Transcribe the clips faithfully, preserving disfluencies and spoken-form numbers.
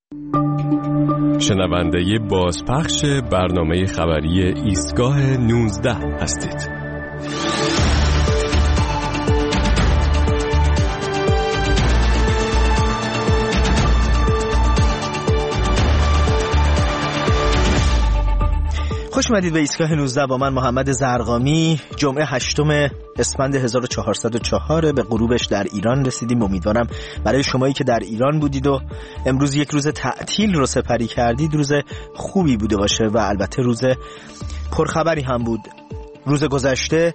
شنونده بازپخش برنامه خبری ایستگاه نوزده هستید. خوش اومدید به ایستگاه نوزده با من محمد زرقامی. جمعه هشتم اسفند هزار و چهارصد و چهار به غروبش در ایران رسیدیم. امیدوارم برای شمایی که در ایران بودید و امروز یک روز تعطیل رو سپری کردید روز خوبی بوده باشه و البته روز پرخبری هم بود. روز گذشته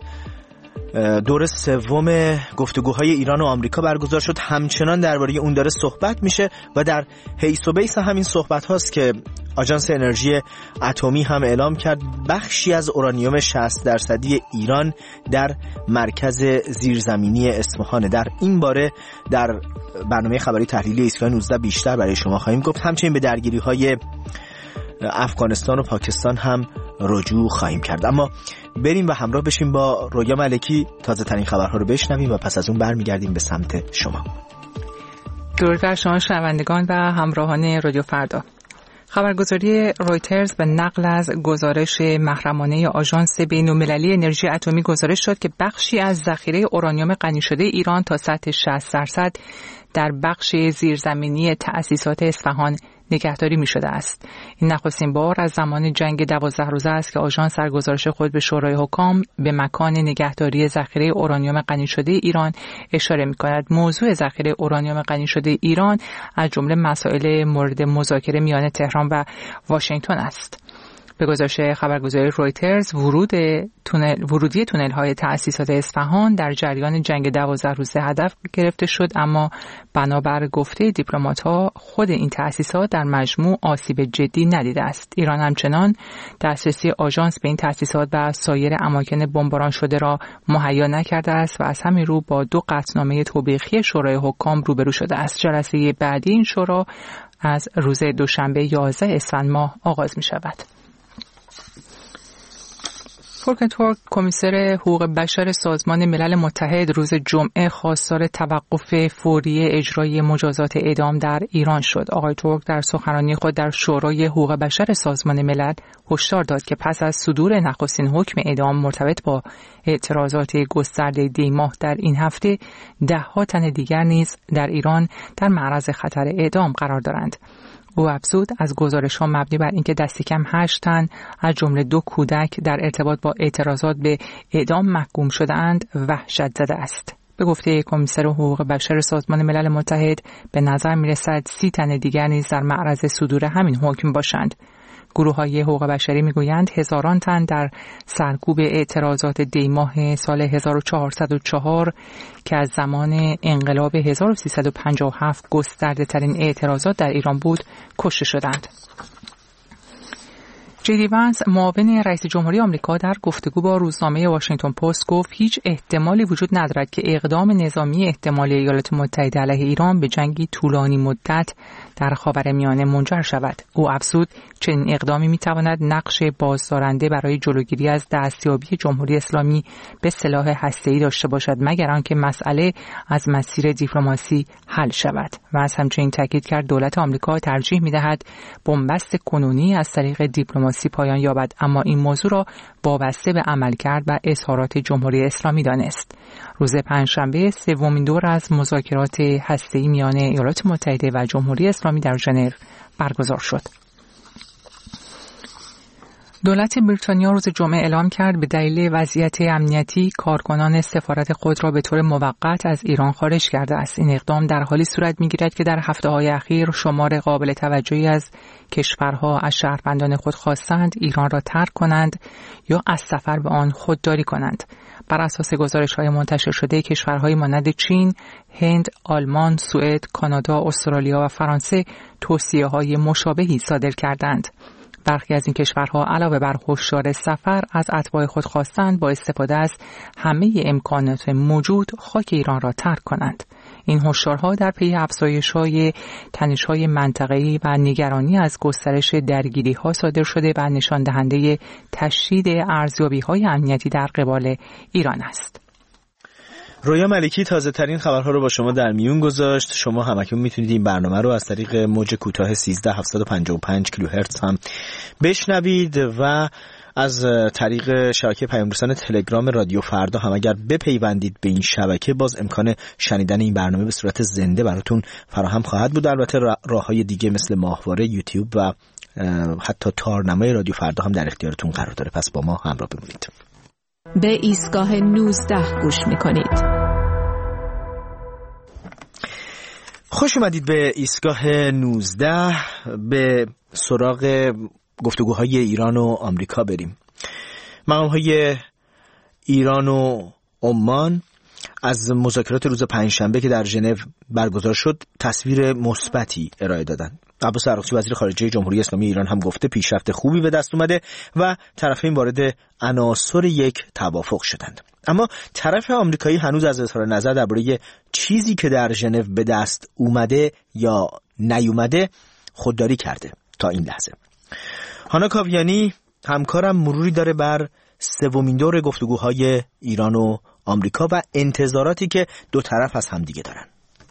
دور سوم گفتگوهای ایران و آمریکا برگزار شد. همچنان درباره اون داره صحبت میشه و در حیث و بیس همین صحبت هاست که آژانس انرژی اتمی هم اعلام کرد بخشی از اورانیوم شصت درصدی ایران در مرکز زیرزمینی اصفهان. در این باره در برنامه خبری تحلیلی ایستگاه نوزده بیشتر برای شما خواهیم گفت. همچنین به درگیری های افغانستان و پاکستان هم رجوع خواهیم کرد. اما بریم و همراه بشیم با رویا ملکی تازه ترین خبرها رو بشنویم و پس از اون برمیگردیم به سمت شما. درود بر شما شنوندگان و همراهان رادیو فردا. خبرگزاری رویترز به نقل از گزارش محرمانه آژانس بین‌المللی انرژی اتمی گزارش داد که بخشی از ذخیره اورانیوم غنی شده ایران تا سطح شصت درصد در بخش زیرزمینی تأسیسات اصفهان نگهداری می شده است. این نخستین بار از زمان جنگ دوازده روزه است که آژانس در گزارش خود به شورای حکام به مکان نگهداری ذخیره اورانیوم غنی شده ایران اشاره می کند. موضوع ذخیره اورانیوم غنی شده ایران از جمله مسائل مورد مذاکره میان تهران و واشنگتن است. به گزارش خبرگزاری رویترز ورود تونل ورودی تونل‌های تأسیسات اصفهان در جریان جنگ دوازده روزه هدف گرفته شد، اما بنابر گفته دیپلمات‌ها خود این تأسیسات در مجموع آسیب جدی ندیده است. ایران همچنان دسترسی آژانس به این تأسیسات و سایر اماکن بمباران شده را مهیا نکرده است و از همین رو با دو قطعنامه توبیخی شورای حکام روبرو شده است. جلسه بعدی این شورا از روز دوشنبه یازده اسفند ماه آغاز می شود. فولکر تورک کمیسر حقوق بشر سازمان ملل متحد روز جمعه خواستار توقف فوری اجرای مجازات اعدام در ایران شد. آقای تورک در سخنرانی خود در شورای حقوق بشر سازمان ملل هشدار داد که پس از صدور نخستین حکم اعدام مرتبط با اعتراضات گسترده دی ماه در این هفته، ده‌ها تن دیگر نیز در ایران در معرض خطر اعدام قرار دارند. او افزود از گزارش‌ها مبنی بر اینکه دست کم هشت تن از جمله دو کودک در ارتباط با اعتراضات به اعدام محکوم شده‌اند وحشت زده است. به گفته کمیسر حقوق بشر سازمان ملل متحد به نظر می‌رسد سی تن دیگر نیز در معرض صدور همین حکم باشند. گروه‌های حقوق بشری می‌گویند هزاران تن در سرکوب اعتراضات دی ماه سال هزار و چهارصد و چهار که از زمان انقلاب هزار و سیصد و پنجاه و هفت گسترده‌ترین اعتراضات در ایران بود کشته شدند. جی دی وانس معاون رئیس جمهوری آمریکا در گفتگو با روزنامه واشنگتن پست گفت هیچ احتمالی وجود ندارد که اقدام نظامی احتمالی ایالات متحده علیه ایران به جنگی طولانی مدت در خاورمیانه منجر شود. او افزود چنین اقدامی میتواند نقش بازدارنده برای جلوگیری از دستیابی جمهوری اسلامی به سلاح هسته‌ای داشته باشد مگر آنکه مسئله از مسیر دیپلماسی حل شود. و از همچنین تاکید کرد دولت آمریکا ترجیح میدهد بنبست کنونی از طریق دیپلماسی پایان یابد، اما این موضوع را وابسته به عملکرد و اظهارات جمهوری اسلامی دانست. روز پنجشنبه سومین دور از مذاکرات هسته‌ای میان ایالات متحده و جمهوری اسلامی در ژنو برگزار شد. دولت بریتانیا روز جمعه اعلام کرد به دلیل وضعیت امنیتی کارکنان سفارت خود را به طور موقت از ایران خارج کرده است. این اقدام در حالی صورت می‌گیرد که در هفته‌های اخیر شمار قابل توجهی از کشورها از شهروندان خود خواستند ایران را ترک کنند یا از سفر به آن خودداری کنند. بر اساس گزارش‌های منتشر شده کشورهای مانند چین، هند، آلمان، سوئد، کانادا، استرالیا و فرانسه توصیه‌های مشابهی صادر کردند. برخی از این کشورها علاوه بر هشدار سفر از اتباع خود خواستند با استفاده از همه امکانات موجود خاک ایران را ترک کنند. این هشدارها در پی افزایش‌های تنش‌های منطقه‌ای و نگرانی از گسترش درگیری‌ها صادر شده و نشان دهنده تشدید ارزیابی‌های امنیتی در قبال ایران است. رویا ملکی تازه ترین خبرها رو با شما در میون گذاشت. شما همکنون میتونید این برنامه رو از طریق موج کوتاه سیزده هزار هفتصد و پنجاه و پنج کیلوهرتز هم بشنوید و از طریق شبکه پیام رسان تلگرام رادیو فردا هم اگر بپیوندید به این شبکه باز امکان شنیدن این برنامه به صورت زنده براتون فراهم خواهد بود. البته راههای دیگه مثل ماهواره، یوتیوب و حتی تارنمای رادیو فردا هم در اختیارتون قرار داره. پس با ما همراه بمونید. به ایستگاه نوزده گوش میکنید. خوش اومدید به ایستگاه نوزده. به سراغ گفتگوهای ایران و آمریکا بریم. مقام‌های ایران و عمان از مذاکرات روز پنجشنبه که در ژنو برگزار شد تصویر مثبتی ارائه دادند. عباس عراقچی وزیر خارجه جمهوری اسلامی ایران هم گفته پیشرفت خوبی به دست اومده و طرفین وارد عناصر یک توافق شدند. اما طرف آمریکایی هنوز از اظهار نظر درباره چیزی که در ژنو به دست اومده یا نیومده خودداری کرده تا این لحظه. هانا کاویانی همکارم مروری داره بر سومین دور گفتگوهای ایران و آمریکا و انتظاراتی که دو طرف از همدیگه دارن.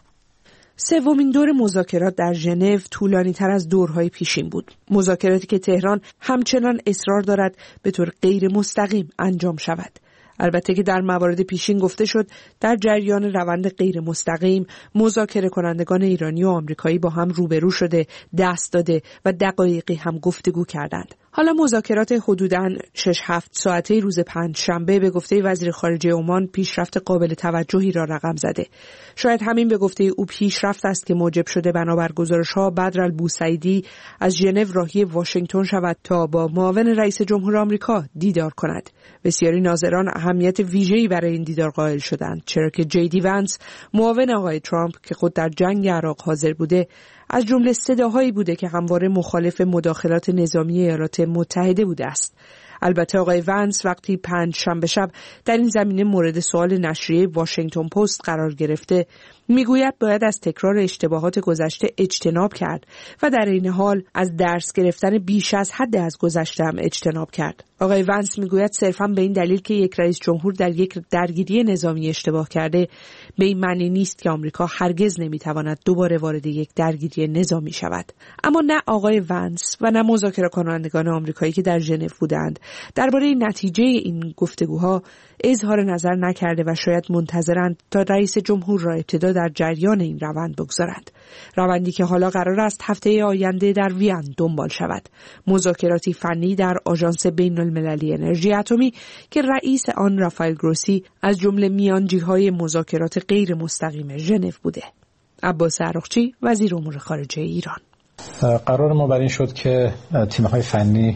سومین دور مذاکرات در ژنو طولانی تر از دورهای پیشین بود. مذاکراتی که تهران همچنان اصرار دارد به طور غیر مستقیم انجام شود. البته که در موارد پیشین گفته شد در جریان روند غیر مستقیم مذاکره کنندگان ایرانی و آمریکایی با هم روبرو شده، دست داده و دقایقی هم گفتگو کردند. حالا مذاکرات حدوداً شش هفت ساعته روز پنج شنبه به گفته وزیر خارجه عمان پیشرفت قابل توجهی را رقم زده. شاید همین به گفته او پیشرفت است که موجب شده بنابر گزارش‌ها بدرالبوسعیدی از ژنو راهی واشنگتن شود تا با معاون رئیس جمهور آمریکا دیدار کند. بسیاری ناظران اهمیت ویژه‌ای برای این دیدار قائل شدند، چرا که جی دی ونس معاون آقای ترامپ که خود در جنگ عراق حاضر بوده از جمله صداهایی بوده که همواره مخالف مداخلات نظامی ایالات متحده بوده است. البته آقای ونس وقتی پنج شنبه شب در این زمینه مورد سوال نشریه واشنگتن پست قرار گرفته میگوید باید از تکرار اشتباهات گذشته اجتناب کرد و در این حال از درس گرفتن بیش از حد از گذشته هم اجتناب کرد. آقای ونس میگوید صرفاً به این دلیل که یک رئیس جمهور در یک درگیری نظامی اشتباه کرده به این معنی نیست که آمریکا هرگز نمیتواند دوباره وارد یک درگیری نظامی شود. اما نه آقای ونس و نه مذاکره کنندگان آمریکایی که در ژنو بودند درباره نتیجه این گفتگوها اظهار نظر نکرده و شاید منتظرند تا رئیس جمهور را ابتدا در جریان این روند بگذارند. روندی که حالا قرار است هفته آینده در وین دنبال شود. مذاکراتی فنی در آژانس بین المللی انرژی اتمی که رئیس آن رافائل گروسی از جمله میانجی‌های مذاکرات غیر مستقیم ژنو بوده. عباس عراقچی وزیر امور خارجه ایران. قرار ما بر این شد که تیم‌های فنی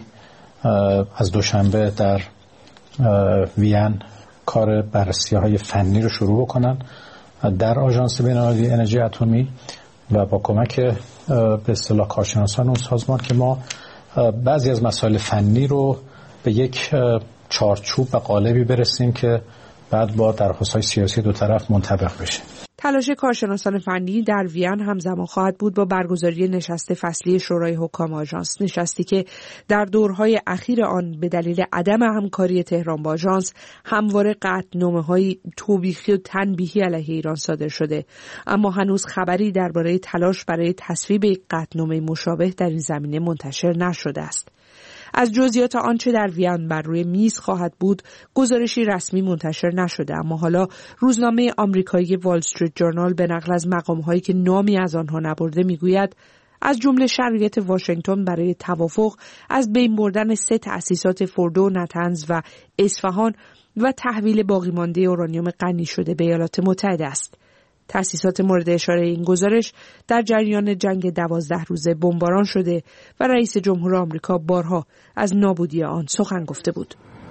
از دوشنبه در وین کار بررسی‌های فنی رو شروع بکنن در آژانس بین‌المللی انرژی اتمی و با کمک به اصطلاح کارشناسان اون سازمان که ما بعضی از مسائل فنی رو به یک چارچوب و قالبی برسیم که بعد با درخواست‌های سیاسی دو طرف منطبق بشه. تلاش کارشناسان فنی در وین همزمان خواهد بود با برگزاری نشست فصلی شورای حکام آژانس، نشستی که در دورهای اخیر آن به دلیل عدم همکاری تهران با آژانس همواره قطعنامه‌های توبیخی و تنبیهی علیه ایران صادر شده، اما هنوز خبری درباره تلاش برای تصویب یک قطعنامه مشابه در این زمینه منتشر نشده است. از جزئیات آنچه در وین بر روی میز خواهد بود گزارشی رسمی منتشر نشده، اما حالا روزنامه آمریکایی وال استریت جورنال به نقل از مقام‌هایی که نامی از آنها نبرده میگوید از جمله شرایط واشنگتن برای توافق از بین بردن سه تأسیسات فوردو، نتنز و اصفهان و تحویل باقی مانده اورانیوم غنی شده به ایالات متحده است. تأسیسات مورد اشاره این گزارش در جریان جنگ دوازده روزه بمباران شده و رئیس جمهور آمریکا بارها از نابودی آن سخن گفته بود.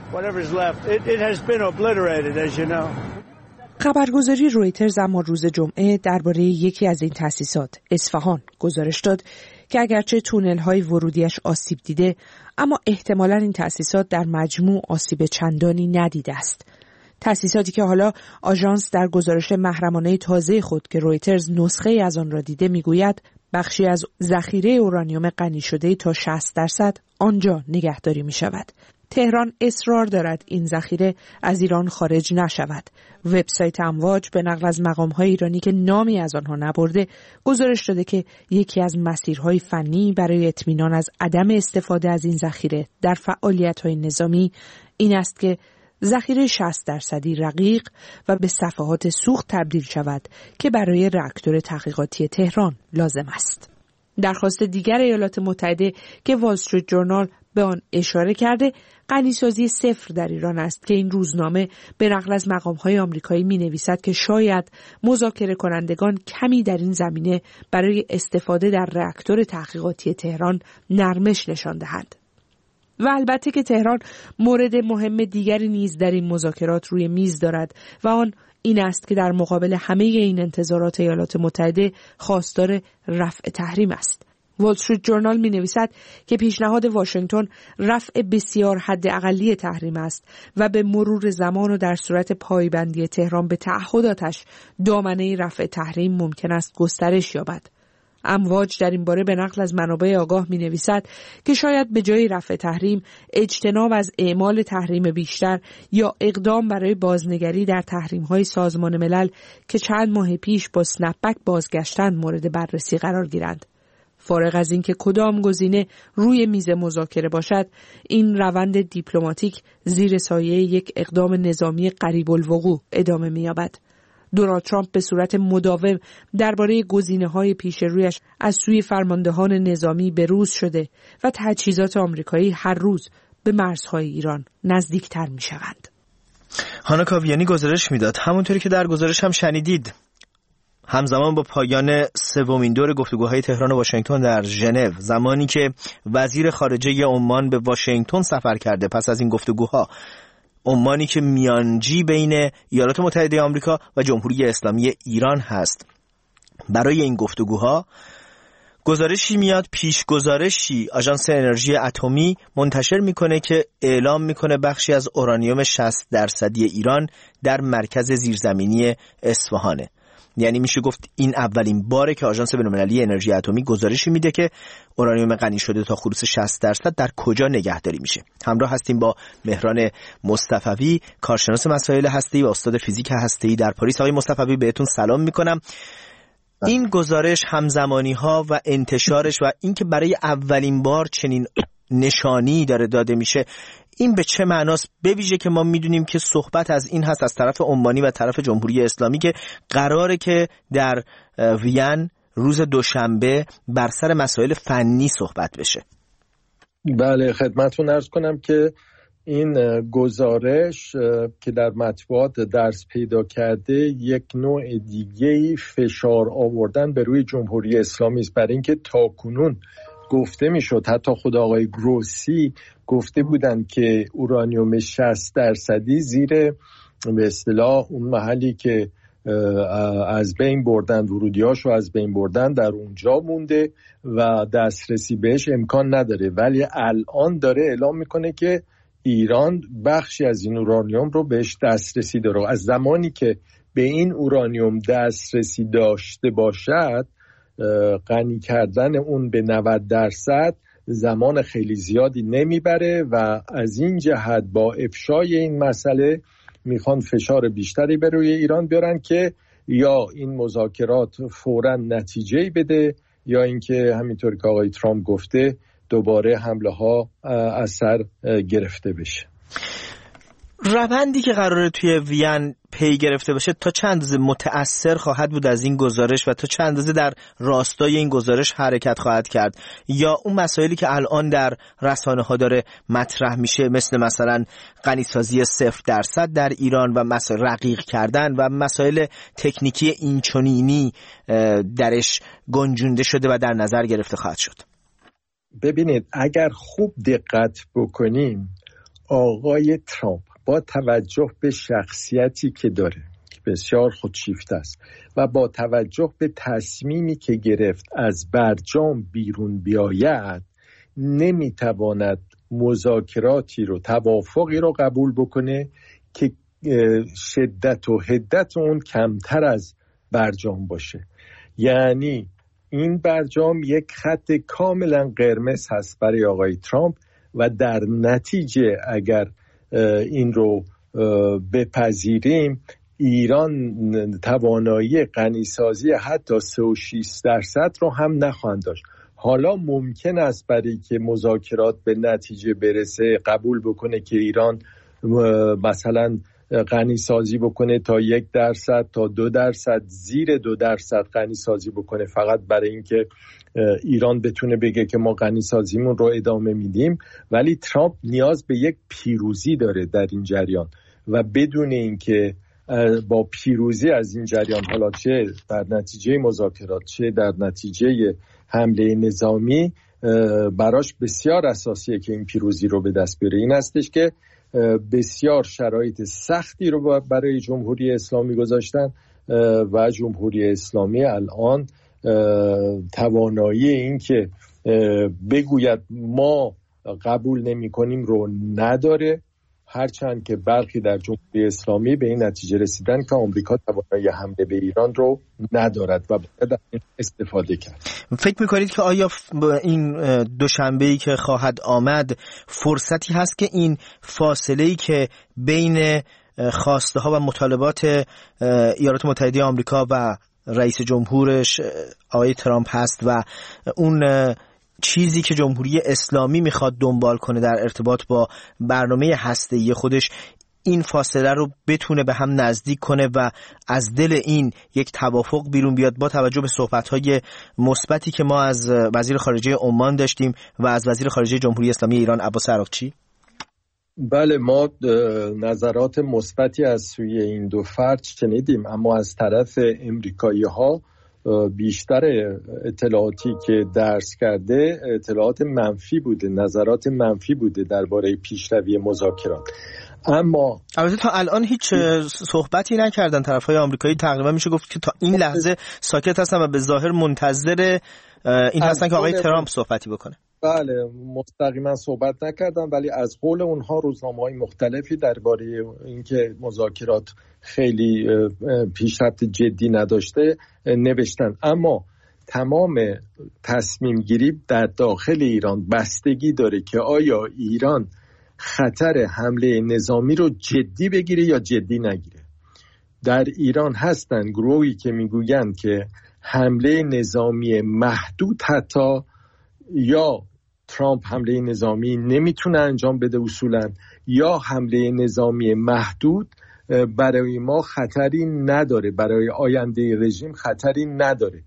خبرگزاری رویترز اما روز جمعه درباره یکی از این تأسیسات، اصفهان، گزارش داد که اگرچه تونل‌های ورودیش آسیب دیده، اما احتمالاً این تأسیسات در مجموع آسیب چندانی ندیده است. تأسیساتی که حالا آژانس در گزارش محرمانه تازه خود که رویترز نسخه از آن را دیده میگوید بخشی از ذخیره اورانیوم غنی شده تا شصت درصد آنجا نگهداری می شود. تهران اصرار دارد این ذخیره از ایران خارج نشود. وبسایت امواج به نقل از مقام‌های ایرانی که نامی از آنها نبرده گزارش داده که یکی از مسیرهای فنی برای اطمینان از عدم استفاده از این ذخیره در فعالیت‌های نظامی این است که ذخیره شصت درصدی رقیق و به صفحات سوخت تبدیل شود که برای راکتور تحقیقاتی تهران لازم است. درخواست دیگر ایالات متحده که وال استریت جورنال به آن اشاره کرده غنیسازی صفر در ایران است که این روزنامه به نقل از مقام‌های آمریکایی می‌نویسد که شاید مذاکره کنندگان کمی در این زمینه برای استفاده در راکتور تحقیقاتی تهران نرمش نشان دهند. و البته که تهران مورد مهم دیگری نیز در این مذاکرات روی میز دارد و آن این است که در مقابل همه این انتظارات ایالات متحده خواستار رفع تحریم است. وال استریت جورنال می نویسد که پیشنهاد واشنگتن رفع بسیار حد اقلی تحریم است و به مرور زمان و در صورت پایبندی تهران به تعهداتش دامنه رفع تحریم ممکن است گسترش یابد. امواج در این باره به نقل از منابع آگاه می نویسد که شاید به جای رفع تحریم اجتناب از اعمال تحریم بیشتر یا اقدام برای بازنگری در تحریم‌های سازمان ملل که چند ماه پیش با سنپبک بازگشتن مورد بررسی قرار گیرند. فارغ از اینکه کدام گزینه روی میز مذاکره باشد، این روند دیپلماتیک زیر سایه یک اقدام نظامی قریب الوقوع ادامه می‌یابد. دونالد ترامپ به صورت مداوم درباره گزینه‌های پیش رویش از سوی فرماندهان نظامی بروز شده و تجهیزات آمریکایی هر روز به مرزهای ایران نزدیکتر می‌شوند. هانا کاویانی گزارش میداد، همونطوری که در گزارش هم شنیدید، همزمان با پایان سومین دور گفتگوهای تهران و واشنگتن در ژنو، زمانی که وزیر خارجه عمان به واشنگتن سفر کرده پس از این گفتگوها، عمانی که میانجی بین ایالات متحده آمریکا و جمهوری اسلامی ایران هست، برای این گفتگوها گزارشی میاد، پیش گزارشی آژانس انرژی اتمی منتشر میکنه که اعلام میکنه بخشی از اورانیوم شصت درصدی ایران در مرکز زیرزمینی اصفهانه. یعنی میشه گفت این اولین باره که آژانس بین‌المللی انرژی اتمی گزارشی میده که اورانیوم غنی شده تا خلوص شصت درصد در کجا نگهداری میشه. همراه هستیم با مهران مصطفوی، کارشناس مسائل هسته‌ای و استاد فیزیک هسته‌ای در پاریس. آقای مصطفوی بهتون سلام میکنم. این گزارش، همزمانی ها و انتشارش و اینکه برای اولین بار چنین نشانی داره داده میشه، این به چه معناست؟ به ویژه که ما میدونیم که صحبت از این هست از طرف عمانی و طرف جمهوری اسلامی که قراره که در وین روز دوشنبه بر سر مسائل فنی صحبت بشه. بله، خدمتتون عرض کنم که این گزارش که در مطبوعات درس پیدا کرده یک نوع دیگه‌ای فشار آوردن به روی جمهوری اسلامی است، برای اینکه تاکنون گفته میشد، حتی خود آقای گروسی گفته بودن که اورانیوم شصت درصدی زیر به اصطلاح اون محلی که از بین بردن، ورودیاشو از بین بردن، در اونجا مونده و دسترسی بهش امکان نداره. ولی الان داره اعلام میکنه که ایران بخشی از این اورانیوم رو بهش دسترسی داره. از زمانی که به این اورانیوم دسترسی داشته باشد، غنی کردن اون به نود درصد زمان خیلی زیادی نمیبره و از این جهت با افشای این مسئله میخوان فشار بیشتری بر روی ایران بیارن که یا این مذاکرات فوراً نتیجه‌ای بده یا اینکه همینطور که آقای ترامپ گفته دوباره حمله ها از سر گرفته بشه. روندی که قراره توی وین پی گرفته باشه تا چند اندازه متأثر خواهد بود از این گزارش و تا چند اندازه در راستای این گزارش حرکت خواهد کرد؟ یا اون مسائلی که الان در رسانه ها داره مطرح میشه، مثل مثلا غنیسازی صفر درصد در ایران و مسائل رقیق کردن و مسائل تکنیکی اینچنینی درش گنجونده شده و در نظر گرفته خواهد شد؟ ببینید، اگر خوب دقت بکنیم، آقای ترامپ با توجه به شخصیتی که داره که بسیار خودشیفته است و با توجه به تصمیمی که گرفت از برجام بیرون بیاید، نمیتواند مذاکراتی رو، توافقی رو قبول بکنه که شدت و حدت اون کمتر از برجام باشه. یعنی این برجام یک خط کاملا قرمز هست برای آقای ترامپ و در نتیجه اگر این رو بپذیریم ایران توانایی غنیسازی حتی سه و شصت درصد رو هم نخواهند داشت. حالا ممکن است برای که مذاکرات به نتیجه برسه قبول بکنه که ایران مثلا غنیسازی بکنه تا یک درصد تا دو درصد، زیر دو درصد غنیسازی بکنه، فقط برای اینکه ایران بتونه بگه که ما غنیسازیمون رو ادامه میدیم. ولی ترامپ نیاز به یک پیروزی داره در این جریان و بدون اینکه با پیروزی از این جریان، حالا چه در نتیجه مذاکرات چه در نتیجه حمله نظامی، براش بسیار اساسیه که این پیروزی رو به دست بیاره. این هستش که بسیار شرایط سختی رو برای جمهوری اسلامی گذاشتن و جمهوری اسلامی الان توانایی این که بگوید ما قبول نمی کنیم رو نداره، هرچند که برخی در جمهوری اسلامی به این نتیجه رسیدن که آمریکا توانایی حمله به ایران رو ندارد و باید استفاده کرد. فکر میکنید که آیا این دوشنبه‌ای که خواهد آمد فرصتی هست که این فاصله‌ای که بین خواسته ها و مطالبات ایالات متحده آمریکا و رئیس جمهورش آقای ترامپ هست و اون چیزی که جمهوری اسلامی میخواد دنبال کنه در ارتباط با برنامه هسته‌ای خودش، این فاصله رو بتونه به هم نزدیک کنه و از دل این یک توافق بیرون بیاد، با توجه به صحبت‌های مثبتی که ما از وزیر خارجه عمان داشتیم و از وزیر خارجه جمهوری اسلامی ایران عباس عراقچی؟ بله، ما نظرات مثبتی از سوی این دو فرد شنیدیم، اما از طرف امریکایی‌ها بیشتر اطلاعاتی که درس کرده اطلاعات منفی بوده، نظرات منفی بوده درباره پیشروی مذاکرات. اما البته تا الان هیچ صحبتی نکردن طرفهای آمریکایی، تقریبا میشه گفت که تا این لحظه ساکت هستن و به ظاهر منتظر این هستن که آقای ترامپ صحبتی بکنه. بله، مستقیما صحبت نکردن، ولی از قول اونها روزنامه‌های مختلفی درباره اینکه مذاکرات خیلی پیشرفت جدی نداشته نوشتن. اما تمام تصمیم گیری در داخل ایران بستگی داره که آیا ایران خطر حمله نظامی رو جدی بگیره یا جدی نگیره. در ایران هستن گروهی که میگوین که حمله نظامی محدود، حتی یا ترامپ حمله نظامی نمیتونه انجام بده اصولا، یا حمله نظامی محدود برای ما خطری نداره، برای آینده رژیم خطری نداره.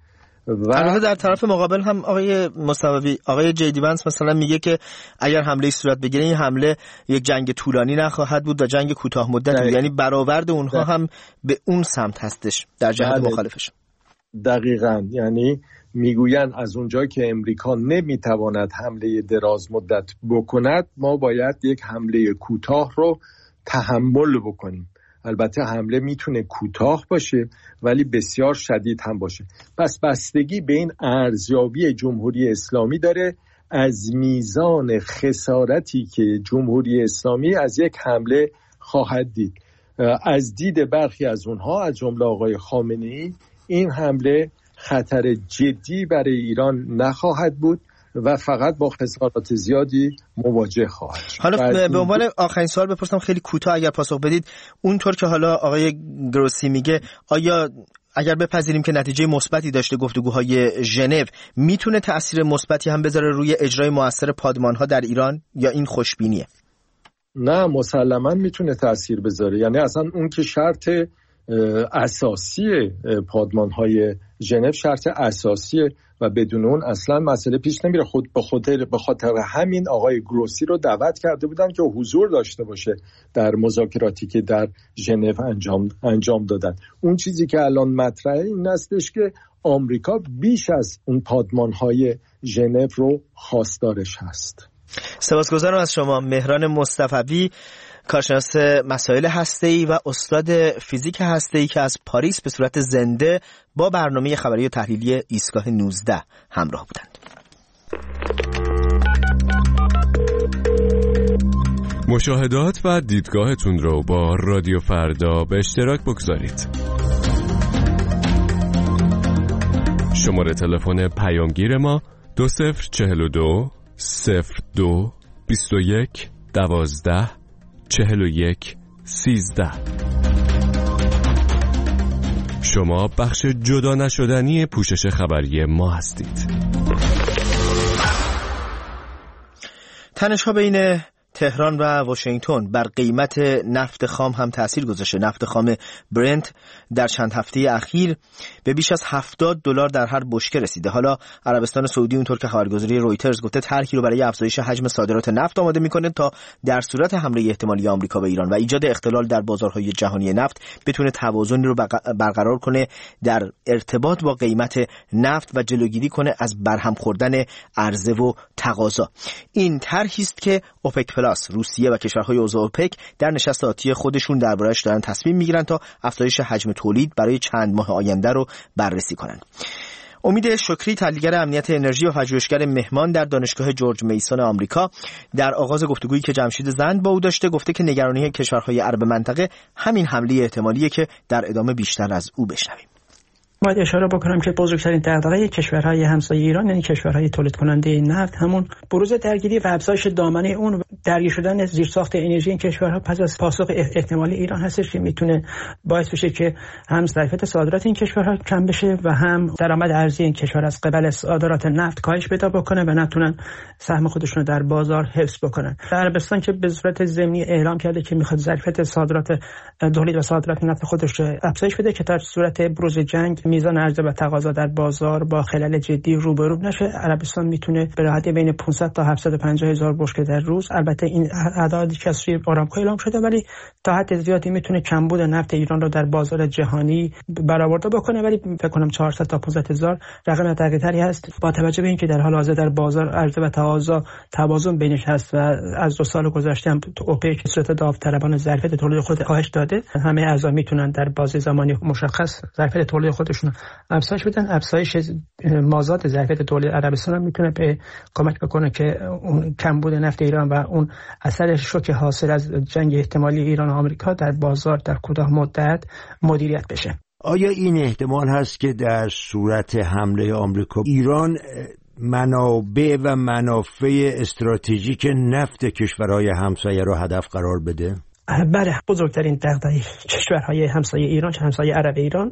و در طرف مقابل هم آقای مصطفی، آقای جیدی وانس مثلا میگه که اگر حمله صورت بگیره این حمله یک جنگ طولانی نخواهد بود و جنگ کوتاه مدت بود، یعنی برآورد اونها ده. هم به اون سمت هستش در جهت مخالفش. دقیقاً، یعنی میگوین از اونجایی که امریکا نمیتواند حمله دراز مدت بکند، ما باید یک حمله کوتاه رو تحمل بکنیم. البته حمله میتونه کوتاه باشه ولی بسیار شدید هم باشه. پس بستگی به این ارزیابی جمهوری اسلامی داره از میزان خسارتی که جمهوری اسلامی از یک حمله خواهد دید. از دید برخی از اونها، از جمله آقای خامنه‌ای، این حمله خطر جدی برای ایران نخواهد بود و فقط با خسارات زیادی مواجه خواهد شد. حالا به عنوان آخرین سوال بپرسم خیلی کوتاه اگر پاسخ بدید، اونطور که حالا آقای گروسی میگه، آیا اگر بپذیریم که نتیجه مثبتی داشته گفتگوهای ژنو، میتونه تأثیر مثبتی هم بذاره روی اجرای مؤثر پادمانها در ایران یا این خوشبینیه؟ نه، مسلماً میتونه تأثیر بذاره. یعنی اصلا اون که شرط اساسی پادمانهای ژنو شرط اساسیه و بدون اون اصلا مسئله پیش نمیره. خود به خاطر به خاطر همین آقای گروسی رو دعوت کرده بودن که حضور داشته باشه در مذاکراتی که در ژنو انجام انجام دادن. اون چیزی که الان مطرحه این هستش که آمریکا بیش از اون پادمانهای ژنو رو خواستارش هست. سپاسگزارم از شما مهران مصطفی، کارشناس مسائل هسته‌ای و استاد فیزیک هسته‌ای که از پاریس به صورت زنده با برنامه خبری و تحلیلی ایستگاه نوزده همراه بودند. مشاهدات و دیدگاهتون رو با رادیو فردا به اشتراک بگذارید. شماره تلفن پیامگیر ما دو صفر چهل و دو صفر دو بیست و یک دوازده چهل و یک سیزده. شما بخش جدا نشدنی پوشش خبری ما هستید. تنش‌ها بین تهران و واشنگتن بر قیمت نفت خام هم تأثیر گذاشته. نفت خام برنت در چند هفته اخیر به بیش از هفتاد دلار در هر بشکه رسیده. حالا عربستان سعودی اونطور که خبرگزاری رویترز گفته طرحی رو برای افزایش حجم صادرات نفت آماده میکنه تا در صورت حمله احتمالی آمریکا به ایران و ایجاد اختلال در بازارهای جهانی نفت بتونه توازنی رو برقرار کنه در ارتباط با قیمت نفت و جلوگیری کنه از برهم خوردن عرضه و تقاضا. این طرحی است که اوپک پلاس، روسیه و کشورهای عضو اوپک در نشست آتی خودشون درباره‌اش دارن تصمیم میگیرن تا افزایش حجم تولید برای چند ماه آینده رو بررسی کنن. امید شکری، تحلیلگر امنیت انرژی و پژوهشگر مهمان در دانشگاه جورج میسون آمریکا، در آغاز گفتگویی که جمشید زند با او داشته گفته که نگرانی کشورهای عرب منطقه همین حمله احتمالیه که در ادامه بیشتر از او بشنویم. باید اشاره بکنم که بزرگترین دغدغه کشورهای همسایه ایران یعنی کشورهای تولید کننده نفت همون بروز درگیری و افزایش دامنه اون درگیر شدن زیرساخت انرژی این کشورها پس از پاسخ احتمالی ایران هستش که میتونه باعث بشه که هم ظرفیت صادرات این کشورها کم بشه و هم درآمد ارزی این کشور از قبل صادرات نفت کاهش پیدا بکنه و نتونن سهم خودشون رو در بازار حفظ بکنن. عربستان که به صورت ضمنی اعلام کرده که میخواد ظرفیت صادرات تولید و صادرات نفت خودش رو افزایش بده که در صورت بروز جنگ میزان عرضه و تقاضا در بازار با خلل جدی روبرو نشه، عربستان میتونه به راحتی بین پانصد تا هفتصد و پنجاه هزار بشکه در روز، البته این اعدادی که از سوی آرامکو اعلام شده ولی تا حد زیادی میتونه کمبود نفت ایران رو در بازار جهانی برآورده بکنه، ولی فکر کنم چهارصد تا پانصد هزار رقم دقیق‌تری هست با توجه به اینکه در حال حاضر در بازار عرضه و تقاضا توازن بینش هست و از دو سال گذشته هم اوپک به صورت داوطلبانه ظرفیت تولید خود کاهش داده. همه اعضا میتونن در بازه زمانی مشخص ظرفیت تولید خودشون افزایش بدن. افزایش مازاد ظرفیت تولید عربستان هم میتونه به کمک بکنه که اون کمبود نفت ایران و اون اثر شوک حاصل از جنگ احتمالی ایران و آمریکا در بازار در کوتاه مدت مدیریت بشه. آیا این احتمال هست که در صورت حمله آمریکا ایران منابع و منافع استراتژیک نفت کشورهای همسایه را هدف قرار بده؟ بله، بزرگترین دغدغه کشورهای همسایه ایران چه همسایه عرب ایران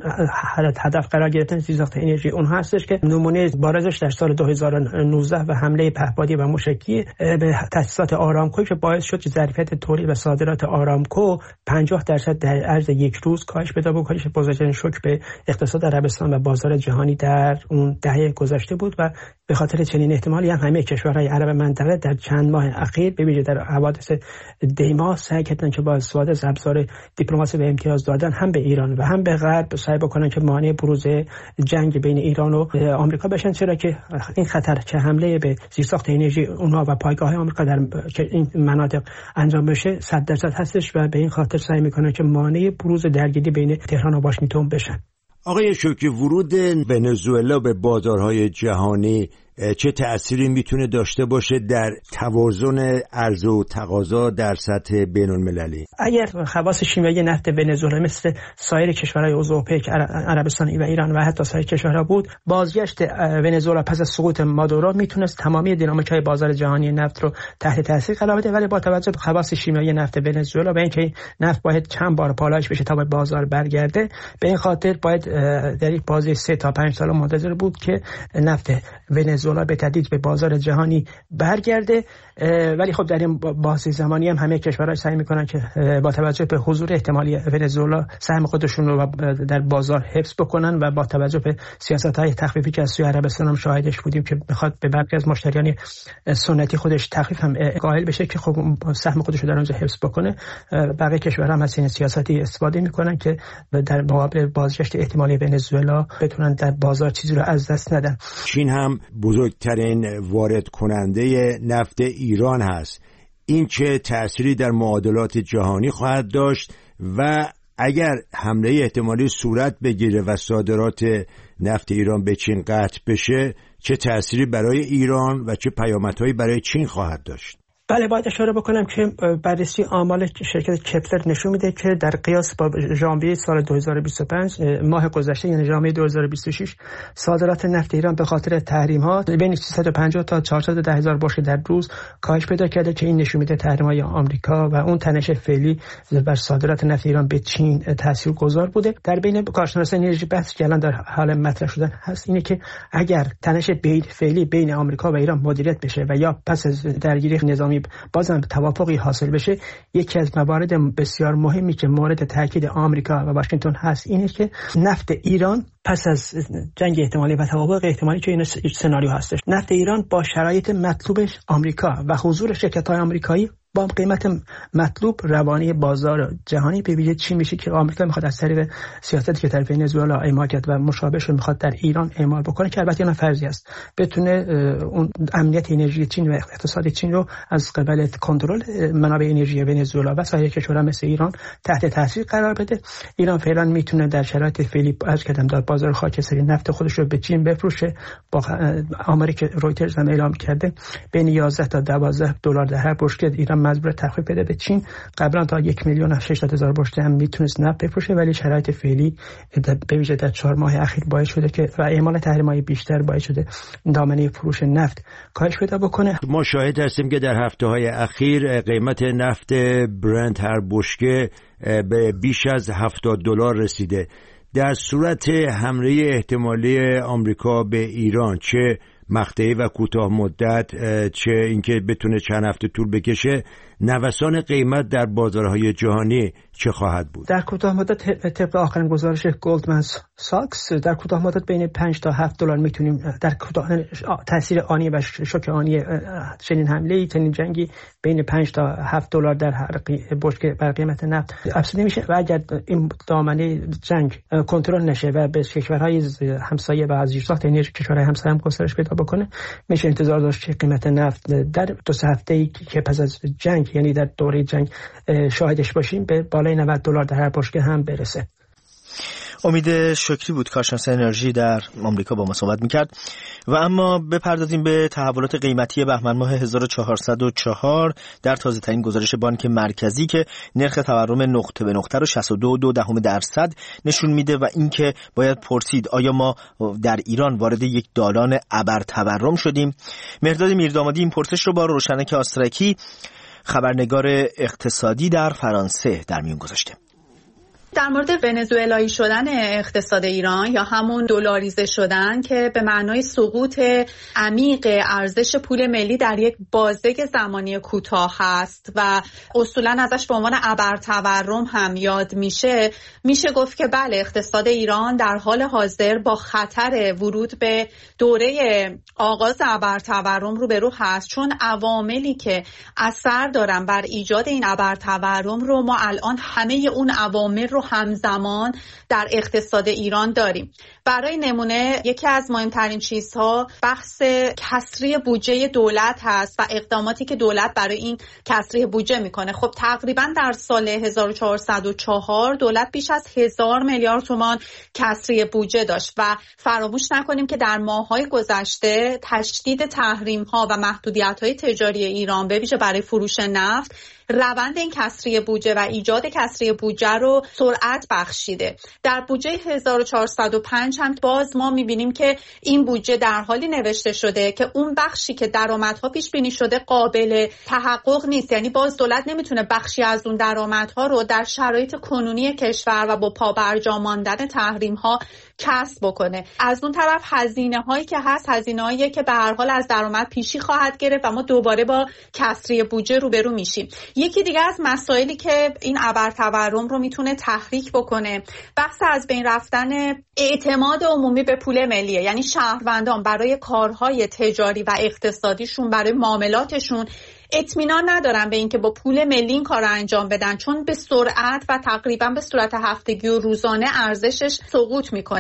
هدف قرار گرفتن زیرساخت انرژی اونها هستش که نمونه بارزش در سال دو هزار و نوزده و حمله پهپادی و موشکی به تأسیسات آرامکو که باعث شد که ظرفیت تولید و صادرات آرامکو پنجاه درصد در عرض یک روز کاهش پیدا بکنه، که بزرگترین شوک به اقتصاد عربستان و بازار جهانی در اون دهه گذشته بود و به خاطر چنین احتمالی هم همه کشورهای عرب منطقه در چند ماه اخیر به ویژه در حوادث دیما سعی کردن که با استفاده از ابزار دیپلماسی و امتیاز دادن هم به ایران و هم به غرب سعی بکنن که مانع بروز جنگ بین ایران و آمریکا بشن، چرا که این خطر که حمله به زیرساخت انرژی اونها و پایگاه آمریکا در این مناطق انجام بشه صد درصد هستش و به این خاطر سعی میکنن که مانع بروز درگیری بین تهران و واشنگتن بشن. آقای شوکی، ورود ونزوئلا به بازارهای جهانی چه تأثیری میتونه داشته باشه در توازن عرضه و تقاضا در سطح بین المللی؟ اگر خواص شیمیایی نفت ونزوئلا مثل سایر کشورهای عضو اوپک، عربستان و ایران و حتی سایر کشورها بود، بازگشت ونزوئلا پس از سقوط مادورو میتونست تمامی دینامیکای بازار جهانی نفت رو تحت تاثیر قرار بده، ولی با توجه به خواص شیمیایی نفت ونزوئلا و اینکه نفت باید چند بار پالایش بشه تا به بازار برگرده، به این خاطر باید در یک بازه سه تا پنج سال منتظر بود که نفت ونزوئلا به تدریج به بازار جهانی برگرده. ولی خب در این بازه زمانی هم همه کشورها سعی میکنن که با توجه به حضور احتمالی ونزوئلا سهم خودشون رو در بازار حفظ بکنن و با توجه به سیاست‌های تخفیفی که از سوی عربستان هم شاهدش بودیم که میخواد به برخی از مشتریان سنتی خودش تخفیف هم قائل بشه که خب سهم خودش رو در اونجا حفظ بکنه. بقیه کشورها هم از این سیاستی استفاده میکنن که در مقابل بازگشت احتمالی ونزوئلا بتونن در بازار چیزی رو از دست ندن. چین هم بزرگترین وارد کننده نفت ایران هست. این چه تأثیری در معادلات جهانی خواهد داشت و اگر حمله احتمالی صورت بگیره و صادرات نفت ایران به چین قطع بشه چه تأثیری برای ایران و چه پیامدهایی برای چین خواهد داشت؟ بله، باید اشاره بکنم که بررسی آمار شرکت کپلر نشون میده که در قیاس با ژانویه سال دو هزار و بیست و پنج ماه گذشته، یعنی ژانویه دو هزار و بیست و شش، صادرات نفت ایران به خاطر تحریم ها بین سیصد و پنجاه تا چهارصد و ده هزار بشکه در روز کاهش پیدا کرده که این نشون میده تحریم های آمریکا و اون تنش فعلی بر صادرات نفت ایران به چین تاثیرگذار بوده. در بین کارشناسان انرژی بحث که الان در حال مطرح شدن هست اینه که اگر تنش فعلی بین آمریکا و ایران مدیریت بشه و یا پس از درگیری نظامی بازم توافقی حاصل بشه، یکی از موارد بسیار مهمی که مورد تاکید آمریکا و واشنگتن هست اینه که نفت ایران پس از جنگ احتمالی و توافق احتمالی که این سناریو هستش، نفت ایران با شرایط مطلوبش آمریکا و حضور شرکت‌های آمریکایی با قیمت مطلوب روانی بازار جهانی به ویژه چین میشه که آمریکا میخواد از طریق سیاستی که طرف ونزوئلا اعمال کرد و مشابهش رو میخواد در ایران اعمال بکنه که البته اینا فرضی است، بتونه اون امنیت انرژی چین و اقتصاد چین رو از قبل کنترل منابع انرژی ونزوئلا و سایر کشورها مثل ایران تحت تاثیر قرار بده. ایران فعلا میتونه در شرایط فعلی از کدام در بازار خاکستری نفت خودش رو به چین بفروشه. با آماری که رویترز هم اعلام کرده بین یازده تا دوازده دلار در هر بشکه ایران مجبور تخفیف بده به چین. قبلا تا یک میلیون و ششصد هزار بشکه هم میتونست نفت بفروشه، ولی شرایط فعلی به ویژه در چهار ماه اخیر باعث شده که و اعمال تحریم‌های بیشتر باعث شده دامنه فروش نفت کاهش پیدا بکنه. ما شاهد هستیم که در هفته‌های اخیر قیمت نفت برنت هر بشکه به بیش از هفتاد دلار رسیده. در صورت حمله احتمالی آمریکا به ایران، چه مقطعی و کوتاه مدت چه اینکه بتونه چند هفته طول بکشه، نوسان قیمت در بازارهای جهانی چه خواهد بود؟ در کوتاه مدت طبق آخرین گزارش گلدمن ساکس در کوتاه مدت بین پنج تا هفت دلار میتونیم در کوتاه تاثیر آنی و شوک آنی چنین حمله چنین جنگی بین پنج تا هفت دلار در هر بشکه بر قیمت نفت افزوده میشه و اگر این دامنه جنگ کنترل نشه و به کشورهای همسایه و از زیرساخت انرژی کشورهای همسایه هم گسترش پیدا بکنه، میشه انتظار داشت که قیمت نفت در دو سه هفته‌ای که پس از جنگ، یعنی در دوره جنگ شاهدش باشیم، به بالای نود دلار در هر بشکه هم برسه. امید شکری بود، کارشناس انرژی در آمریکا، با ما صحبت میکرد. و اما بپردازیم به تحولات قیمتی بهمن ماه هزار و چهارصد و چهار در تازه ترین گزارش بانک مرکزی که نرخ تورم نقطه به نقطه رو شصت و دو و دو دهم درصد نشون میده و اینکه باید پرسید آیا ما در ایران وارد یک دالان ابر تورم شدیم؟ مهرداد میردامادی این پرسش رو با روشنک آسترکی، خبرنگار اقتصادی در فرانسه، در میون گذاشته. در مورد ونزوئلایی شدن اقتصاد ایران یا همون دلاریزه شدن که به معنای سقوط عمیق ارزش پول ملی در یک بازه زمانی کوتاه هست و اصولا ازش به عنوان ابرتورم هم یاد میشه، میشه گفت که بله، اقتصاد ایران در حال حاضر با خطر ورود به دوره آغاز ابرتورم روبرو هست، چون عواملی که اثر دارن بر ایجاد این ابرتورم رو ما الان همه اون عوامل رو همزمان در اقتصاد ایران داریم. برای نمونه یکی از مهمترین چیزها بحث کسری بودجه دولت هست و اقداماتی که دولت برای این کسری بودجه میکنه. خب تقریبا در سال هزار و چهارصد و چهار دولت بیش از هزار میلیارد تومان کسری بودجه داشت و فراموش نکنیم که در ماه‌های گذشته تشدید تحریم‌ها و محدودیت‌های تجاری ایران به ویژه برای فروش نفت روند این کسری بودجه و ایجاد کسری بودجه رو سرعت بخشیده. در بودجه هزار و چهارصد و پنج هم باز ما میبینیم که این بودجه در حالی نوشته شده که اون بخشی که درآمدها پیش بینی شده قابل تحقق نیست، یعنی باز دولت نمیتونه بخشی از اون درآمدها رو در شرایط کنونی کشور و با پابرجا ماندن تحریم‌ها کسب بکنه. از اون طرف هزینه هایی که هست هزینه هایی که به هر حال از درآمد پیشی خواهد گرفت و ما دوباره با کسری بودجه روبرو میشیم. یکی دیگه از مسائلی که این ابرتورم رو میتونه تحریک بکنه بحث از بین رفتن اعتماد عمومی به پول ملیه، یعنی شهروندان برای کارهای تجاری و اقتصادیشون، برای معاملاتشون اطمینان ندارن به اینکه با پول ملی این کار رو انجام بدن، چون به سرعت و تقریبا به صورت هفتگی و روزانه ارزشش سقوط میکنه.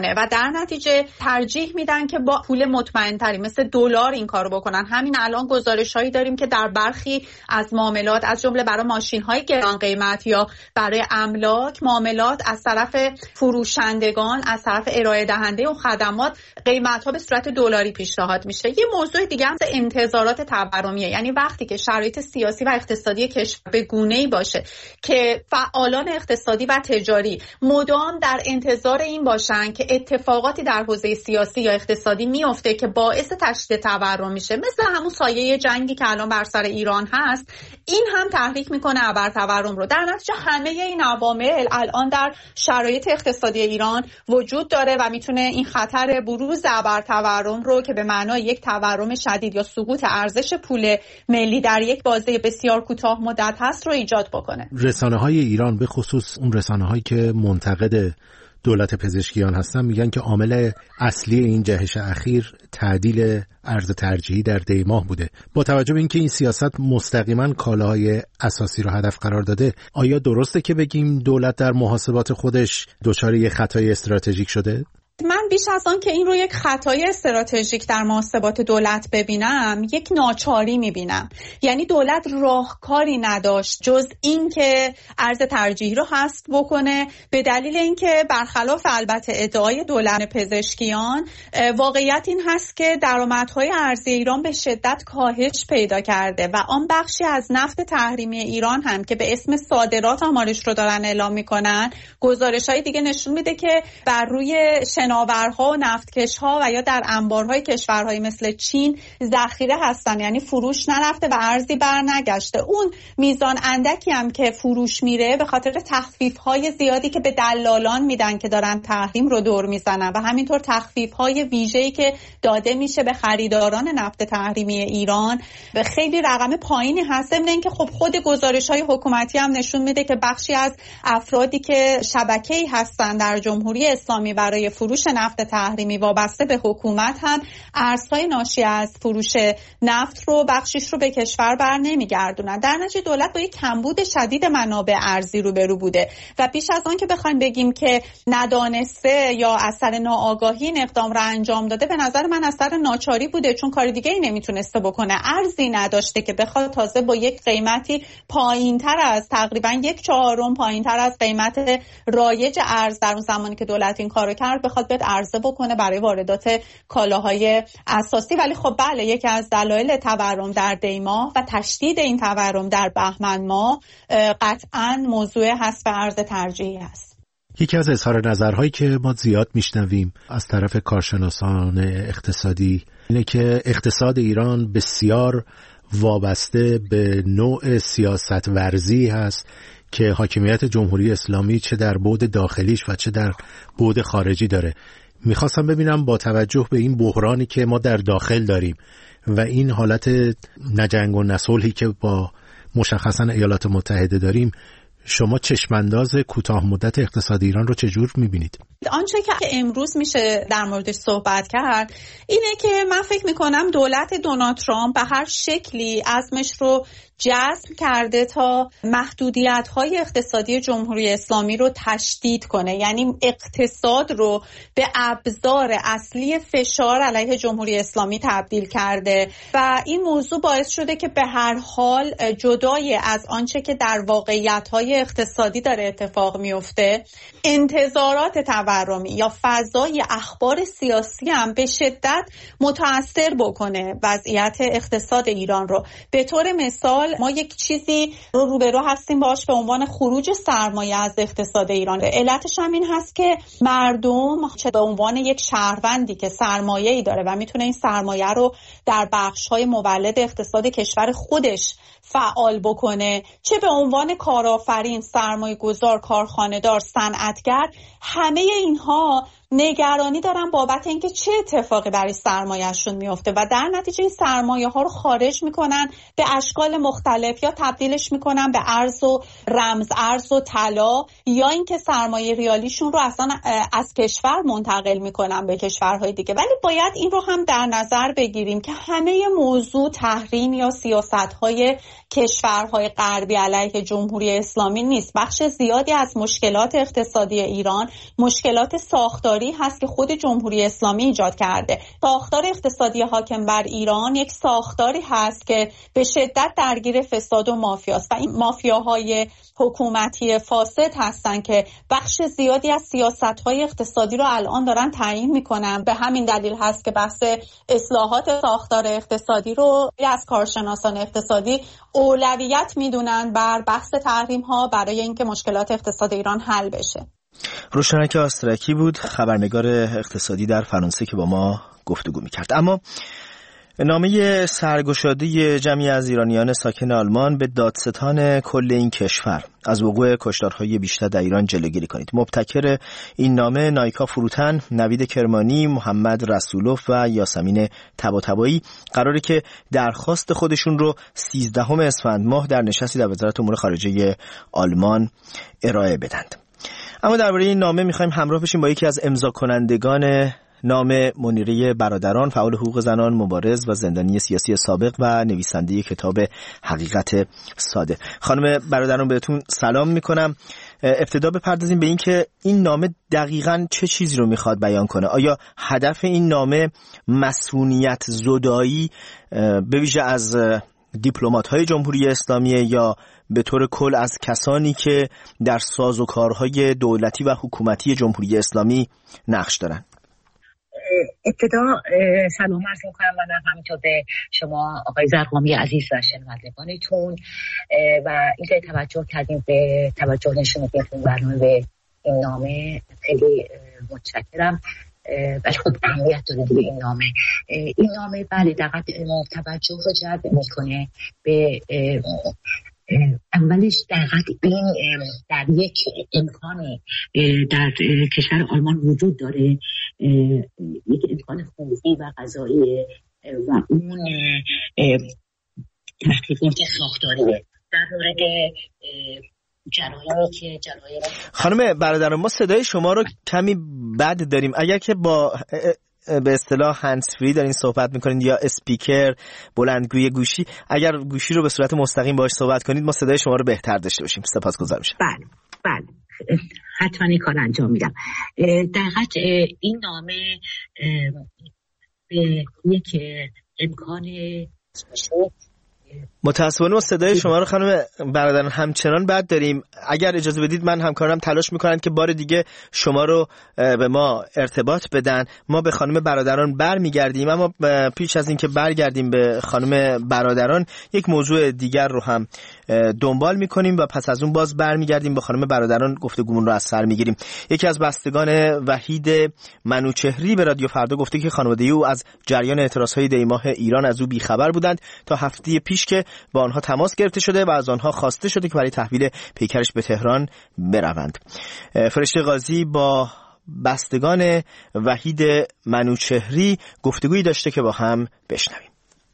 میکنه و در نتیجه ترجیح میدن که با پول مطمئن تری مثل دلار این کارو بکنن. همین الان گزارش‌هایی داریم که در برخی از معاملات از جمله برای ماشین‌های گران قیمت یا برای املاک معاملات از طرف فروشندگان، از طرف ارائه دهنده اون خدمات قیمت‌ها به صورت دلاری پیشنهاد میشه. یه موضوع دیگه هم انتظارات تورمیه، یعنی وقتی که شرایط سیاسی و اقتصادی کشور به گونه‌ای باشه که فعالان اقتصادی و تجاری مدام در انتظار این باشن که اتفاقاتی در حوزه سیاسی یا اقتصادی میفته که باعث تشدید تورم میشه، مثل همون سایه جنگی که الان بر سر ایران هست، این هم تحریک میکنه ابر تورم رو. در نتیجه همه این عوامل الان در شرایط اقتصادی ایران وجود داره و میتونه این خطر بروز ابر تورم رو که به معنای یک تورم شدید یا سقوط ارزش پول ملی در یک بازه بسیار کوتاه مدت هست رو ایجاد بکنه. رسانه‌های ایران به خصوص اون رسانه‌هایی که منتقد دولت پزشکیان هستن میگن که عامل اصلی این جهش اخیر تعدیل ارز ترجیحی در دی ماه بوده. با توجه به اینکه این سیاست مستقیما کالاهای اساسی رو هدف قرار داده، آیا درسته که بگیم دولت در محاسبات خودش دچار یک خطای استراتژیک شده؟ من بیش از آن که این رو یک خطای استراتژیک در محاسبات دولت ببینم، یک ناچاری میبینم. یعنی دولت راهکاری نداشت جز این که ارز ترجیحی رو حذف بکنه، به دلیل اینکه برخلاف البته ادعای دولت پزشکیان، واقعیت این هست که درآمدهای ارزی ایران به شدت کاهش پیدا کرده و آن بخشی از نفت تحریمی ایران هم که به اسم صادرات آمارش رو دارن اعلام میکنن، گزارش‌های دیگه نشون میده که بر روی شناورها و نفتکش‌ها و یا در انبارهای کشورهای مثل چین ذخیره هستن، یعنی فروش نرفته و ارزی بر نگشته. اون میزان اندکی هم که فروش میره به خاطر تخفیف‌های زیادی که به دلالان میدن که دارن تحریم رو دور میزنن و همینطور تخفیف‌های ویژه‌ای که داده میشه به خریداران نفت تحریمی ایران به خیلی رقم پایینی هست. ضمن اینکه خب خود گزارش‌های حکومتی هم نشون میده که بخشی از افرادی که شبکه‌ای هستن در جمهوری اسلامی برای فروش نفت تحریمی وابسته به حکومت هم ارزهای ناشی از فروش نفت رو بخشیش رو به کشور بر نمیگردونن. در نتیجه دولت با یک کمبود شدید منابع ارزی روبرو بوده و بیش از آن که بخوایم بگیم که ندانسته یا اثر ناآگاهی این اقدام رو انجام داده، به نظر من اثر ناچاری بوده، چون کار دیگه ای نمیتونسته بکنه. ارزی نداشته که بخواد تازه با یک قیمتی پایینتر از تقریبا یک چهارم پایینتر از قیمت رایج ارز در اون زمانی که دولت این کارو کرد بخواد بهت عرضه بکنه برای واردات کالاهای اساسی. ولی خب بله، یکی از دلایل تورم در دی ماه و تشدید این تورم در بهمن ماه قطعاً موضوع حذف ارز ترجیحی است. یکی از اظهار نظرهایی که ما زیاد میشنویم از طرف کارشناسان اقتصادی اینه که اقتصاد ایران بسیار وابسته به نوع سیاست ورزی هست که حاکمیت جمهوری اسلامی چه در بعد داخلیش و چه در بعد خارجی داره. میخواستم ببینم با توجه به این بحرانی که ما در داخل داریم و این حالت نجنگ و نصلحی که با مشخصا ایالات متحده داریم، شما چشمانداز کوتاه مدت اقتصاد ایران رو چجور میبینید؟ آنچه که امروز میشه در موردش صحبت کرد اینه که من فکر میکنم دولت دونالد ترامپ به هر شکلی عزمش رو جزم کرده تا محدودیت‌های اقتصادی جمهوری اسلامی رو تشدید کنه، یعنی اقتصاد رو به ابزار اصلی فشار علیه جمهوری اسلامی تبدیل کرده و این موضوع باعث شده که به هر حال جدای از آنچه که در واقعیت‌های اقتصادی داره اتفاق میفته، انتظارات تورمی یا فضای اخبار سیاسی هم به شدت متأثر بکنه وضعیت اقتصاد ایران رو. به طور مثال ما یک چیزی رو روبرو هستیم باش به عنوان خروج سرمایه از اقتصاد ایران. علتش هم این هست که مردم چه به عنوان یک شهروندی که سرمایه‌ای داره و میتونه این سرمایه رو در بخش‌های مولد اقتصاد کشور خودش فعال بکنه، چه به عنوان کارآفرین، سرمایه‌گذار، کارخانه‌دار، صنعتگر، همه اینها نگرانی دارن بابت اینکه چه اتفاقی برای سرمایه‌شون میفته و در نتیجه این سرمایه ها رو خارج میکنن به اشکال مختلف، یا تبدیلش میکنن به ارز و رمز ارز و طلا، یا اینکه سرمایه ریالیشون رو اصلا از کشور منتقل میکنن به کشورهای دیگه. ولی باید این رو هم در نظر بگیریم که همه موضوع تحریم یا سیاست‌های کشورهای غربی علیه جمهوری اسلامی نیست. بخش زیادی از مشکلات اقتصادی ایران مشکلات ساختاری ساختاری هست که خود جمهوری اسلامی ایجاد کرده. ساختار اقتصادی حاکم بر ایران یک ساختاری هست که به شدت درگیر فساد و مافیاست و این مافیاهای حکومتی فاسد هستن که بخش زیادی از سیاست‌های اقتصادی رو الان دارن تعیین میکنن. به همین دلیل هست که بحث اصلاحات ساختار اقتصادی رو از کارشناسان اقتصادی اولویت میدونن بر بحث تحریم ها برای اینکه مشکلات اقتصاد ایران حل بشه. روشنک آسترکی بود، خبرنگار اقتصادی در فرانسه که با ما گفتگو میکرد. اما نامه سرگشاده جمعی از ایرانیان ساکن آلمان به دادستان کل این کشور از وقوع کشتارهای بیشتر در ایران جلوگیری کنید. مبتکر این نامه نایکا فروتن، نوید کرمانی، محمد رسولوف و یاسمین طباطبایی قراره که درخواست خودشون رو سیزدهم اسفند ماه در نشستی در وزارت امور خارجه آلمان ارائه بدند. اما درباره این نامه می‌خوایم همراه بشیم با یکی از امضا کنندگان نام منیره برادران، فعال حقوق زنان، مبارز و زندانی سیاسی سابق و نویسنده کتاب حقیقت ساده. خانم برادران بهتون سلام میکنم. ابتدا بپردازیم به این که این نامه دقیقاً چه چیزی رو میخواد بیان کنه. آیا هدف این نامه مسئولیت زدایی به ویژه از دیپلمات‌های جمهوری اسلامی یا به طور کل از کسانی که در سازوکارهای دولتی و حکومتی جمهوری اسلامی نقش دارن؟ ابتدا سلام عرض می‌کنم من همینطور به شما آقای زرقامی عزیز و شنوندگانتون و اینکه توجه کردیم به توجه نشوندید به برنامه به این نامه خیلی متشکرم. ولی خب اهمیت داره به این نامه. این نامه بله دقیقاً توجه رو جلب میکنه به اولش دقیقاً این در یک امکانی در کشور آلمان وجود داره، یک امکان حقوقی و قضایی و اون تحقیقات ساختاریه در مورد جرایمی که جرایم. خانم برادران ما صدای شما رو کمی بد داریم، اگر که با به اصطلاح هندز فری دارین صحبت میکنین یا اسپیکر بلندگوی گوشی، اگر گوشی رو به صورت مستقیم باهاش صحبت کنید ما صدای شما رو بهتر داشته باشیم. سپاسگزارم میشم. بله بله حتما این کار انجام میدم. دقیقاً این نامه به یک امکان متاسفانه ما صدای شما رو خانم برادران همچنان بد داریم. اگر اجازه بدید من همکارم تلاش میکنن که بار دیگه شما رو به ما ارتباط بدن. ما به خانم برادران برمیگردیم، اما پیش از این که برگردیم به خانم برادران یک موضوع دیگر رو هم دنبال میکنیم و پس از اون باز برمیگردیم به خانم برادران گفتگومون رو از سر میگیریم. یکی از بستگان وحید منوچهری به رادیو فردا گفته که خانواده او از جریان اعتراضهای دیماه ایران از او بیخبر بودند تا هفته پیش که با آنها تماس گرفته شده و از آنها خواسته شده که برای تحویل پیکرش به تهران بروند. فرشته قاضی با بستگان وحید منوچهری گفتگویی داشته که با هم بشنویم.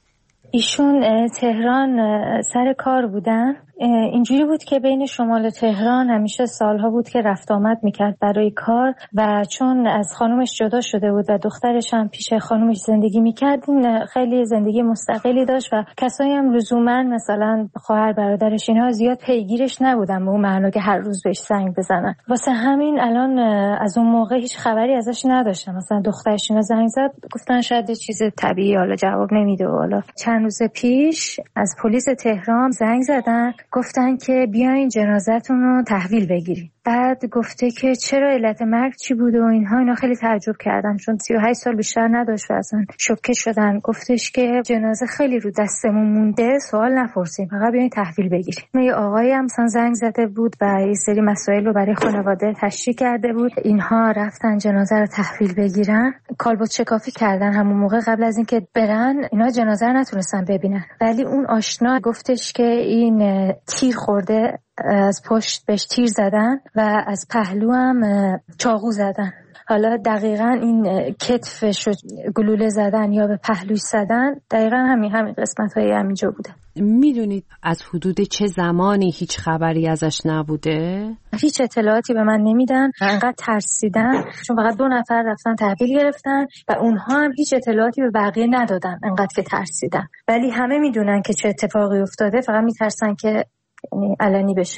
ایشون تهران سر کار بودن. اینجوری بود که بین شمال تهران همیشه سالها بود که رفت آمد میکرد برای کار و چون از خانومش جدا شده بود و دخترش هم پیش خانومش زندگی میکرد، این خیلی زندگی مستقلی داشت و کسایی هم لزوما مثلا خواهر برادرش اینها زیاد پیگیرش نبودن به اون معنا که هر روز بهش زنگ بزنن. واسه همین الان از اون موقع هیچ خبری ازش نداشتم. مثلا دخترش اینا زنگ زد گفتن شاید یه چیز طبیعی حالا جواب نمیده. حالا چند روز پیش از پلیس تهران زنگ زدن گفتن که بیاین جنازتون رو تحویل بگیرین. بعد گفته که چرا علت مرگ چی بوده و اینها. اینا خیلی تعجب کردن چون سی و هشت سال بیشتر نداشت و اصلا شوکه شدن. گفتش که جنازه خیلی رو دستمون مونده، سوال نپرسیم، فقط بیاین تحویل بگیرین. یه آقایی هم مثلا زنگ زده بود و یه سری مسائل رو برای خانواده تشریح کرده بود. اینها رفتن جنازه رو تحویل بگیرن. کالبد شکافی کردن همون موقع قبل از اینکه برن. اینا جنازه رو نتونستن ببینن، ولی اون آشنا گفتش که این تیر خورده، از پشت بهش تیر زدن و از پهلو هم چاقو زدن. حالا دقیقاً این کتفش رو گلوله زدن یا به پهلوش زدن دقیقاً همین همین قسمت‌های همینجا بوده. میدونید از حدود چه زمانی هیچ خبری ازش نبوده؟ هیچ اطلاعاتی به من نمیدن. انقدر ترسیدن چون فقط دو نفر رفتن تحویل گرفتن و اونها هم هیچ اطلاعاتی به بقیه ندادن، انقدر که ترسیدن. ولی همه میدونن که چه اتفاقی افتاده، فقط میترسن که علنی بشه.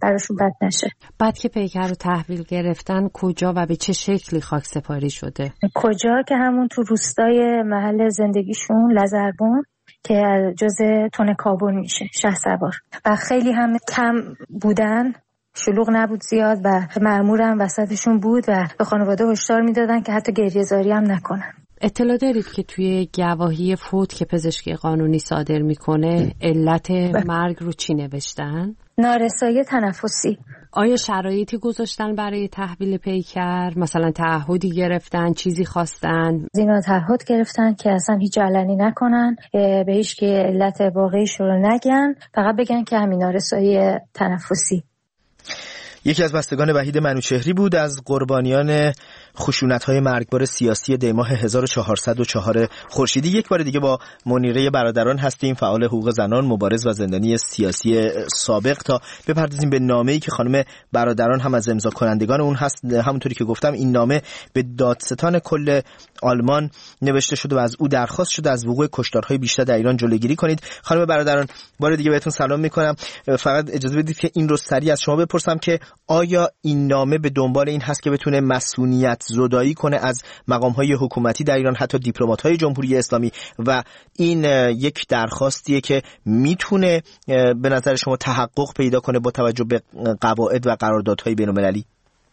براشون بد نشه. بعد که پیکر رو تحویل گرفتن کجا و به چه شکلی خاکسپاری شده؟ کجا که همون تو روستای محل زندگیشون لزربون که جزء تن کابل میشه، شهسوار، و خیلی هم کم بودن، شلوغ نبود زیاد و مأمورم وسطشون بود و به خانواده هشدار میدادن که حتی گریه‌زاری هم نکنن. اطلاع دارید که توی گواهی فوت که پزشکی قانونی صادر میکنه علت مرگ رو چی نوشتن؟ نارسایی تنفسی. آیا شرایطی گذاشتن برای تحویل پیکر؟ مثلا تعهدی گرفتن، چیزی خواستن؟ اینا تعهد گرفتن که اصلا هیچ علنی نکنن، به هیچ که علت واقعیش رو نگن، فقط بگن که همین نارسایی تنفسی. یکی از بستگان وحید منوچهری بود، از قربانیان خشونت‌های مرگبار سیاسی دی ماه هزار و چهارصد و چهار خورشیدی. یک بار دیگه با منیره برادران هستیم، فعال حقوق زنان، مبارز و زندانی سیاسی سابق، تا بپردازیم به نامه‌ای که خانم برادران هم از امضا کنندگان اون هست. همونطوری که گفتم این نامه به دادستان کل آلمان نوشته شده و از او درخواست شده از وقوع کشتارهای بیشتر در ایران جلوگیری کنید. خانم برادران بار دیگه بهتون سلام می‌کنم. فقط اجازه بدید که این رو سریع از شما بپرسم که آیا این نامه به دنبال این هست که بتونه مسئولیت زدایی کنه از مقام‌های حکومتی در ایران، حتی دیپلمات‌های جمهوری اسلامی، و این یک درخواستیه که میتونه به نظر شما تحقق پیدا کنه با توجه به قواعد و قراردادهای بین‌المللی؟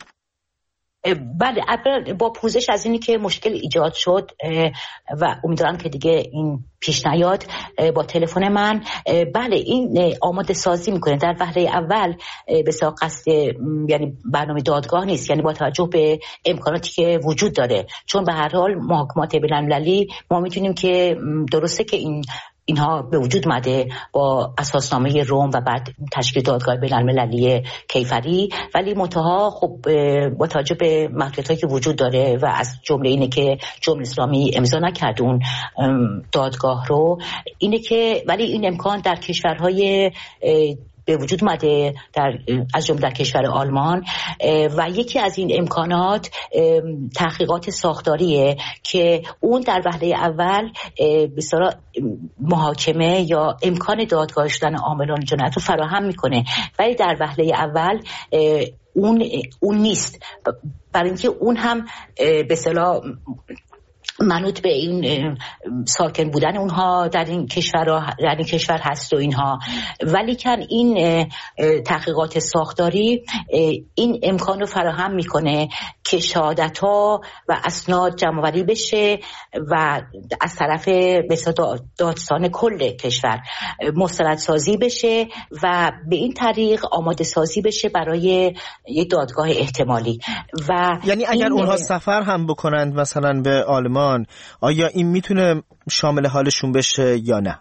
بله، اول با پوزش از اینی که مشکل ایجاد شد و امیدوارم که دیگه این پیش نیاد، با تلفن من، بله این آماده سازی میکنه. در وهله اول به ساق قصد یعنی برنامه دادگاه نیست، یعنی با توجه به امکاناتی که وجود داره، چون به هر حال محاکمات بین‌المللی ما میتونیم که درسته که این اینها به وجود اومده با اساسنامه روم و بعد تشکیل دادگاه بین‌المللی کیفری، ولی منتها خب با توجه به محدودیتایی که وجود داره و از جمله اینه که جمهوری اسلامی امضا نکرد اون دادگاه رو، اینه که ولی این امکان در کشورهای به وجود اومده، در از جمله در کشور آلمان، و یکی از این امکانات تحقیقات ساختاریه که اون در وهله اول بسیار محاکمه یا امکان دادگاه شدن عاملان جنایت رو فراهم میکنه، ولی در وهله اول اون اون نیست، برای اینکه اون هم به اصطلاح منوط به این ساکن بودن اونها در این کشور در این کشور هست و اینها، ولی کن این تحقیقات ساختاری این امکان رو فراهم میکنه که شهادت ها و اسناد جمع آوری بشه و از طرف دادستان کل کشور مستندسازی بشه و به این طریق آماده سازی بشه برای یک دادگاه احتمالی. و یعنی اگر اونها سفر هم بکنند مثلا به آلمان، آیا این میتونه شامل حالشون بشه یا نه؟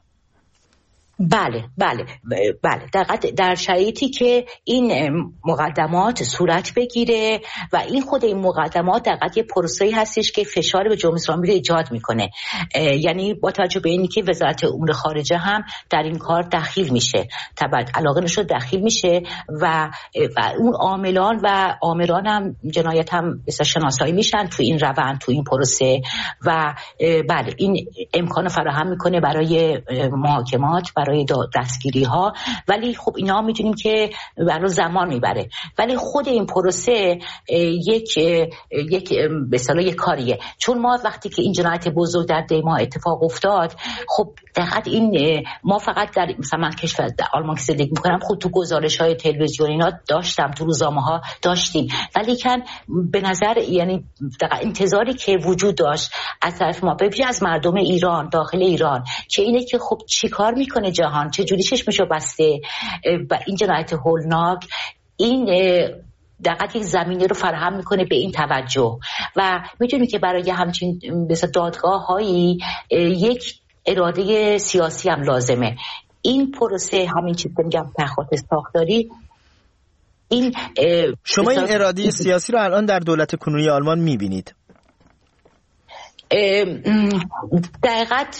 بله بله بله در, در شرایطی که این مقدمات صورت بگیره و این خود این مقدمات در قضیه پروسه‌ای هستش که فشار به جمهوری اسلامی رو ایجاد میکنه، یعنی با توجه به اینی که وزارت امور خارجه هم در این کار دخیل میشه، طبعا علاقه نشد دخیل میشه و, و اون عاملان و آمران هم جنایت هم شناسایی میشن تو این روند، تو این پروسه، و بله این امکان فراهم میکنه برای محاکمات، برای دستگیری ها، ولی خب اینا میدونیم که برای زمان میبره، ولی خود این پروسه یک یک به اصطلاح یک کاریه، چون ما وقتی که این جنایت بزرگ در دی ماه اتفاق افتاد، خب دقیقاً این ما فقط در مثلا من کشور در آلمان که زندگی میکنم، خود تو گزارش های تلویزیونی اینا داشتم، تو روزنامه ها داشتیم، ولی کن به نظر یعنی دقیقاً انتظاری که وجود داشت از طرف ما به از مردم ایران داخل ایران که اینه که خب چیکار میکنه جهان، چه جوری چشمشو بسته و این جنایت هولناک، این دقیقاً یک زمینه رو فراهم میکنه به این توجه، و میدونی که برای همچین مثلا دادگاه هایی یک اراده سیاسی هم لازمه. این پروسه همین چیز که میگم تحقیقات ساختاری، این شما این اراده سیاسی رو الان در دولت کنونی آلمان میبینید؟ دقیقت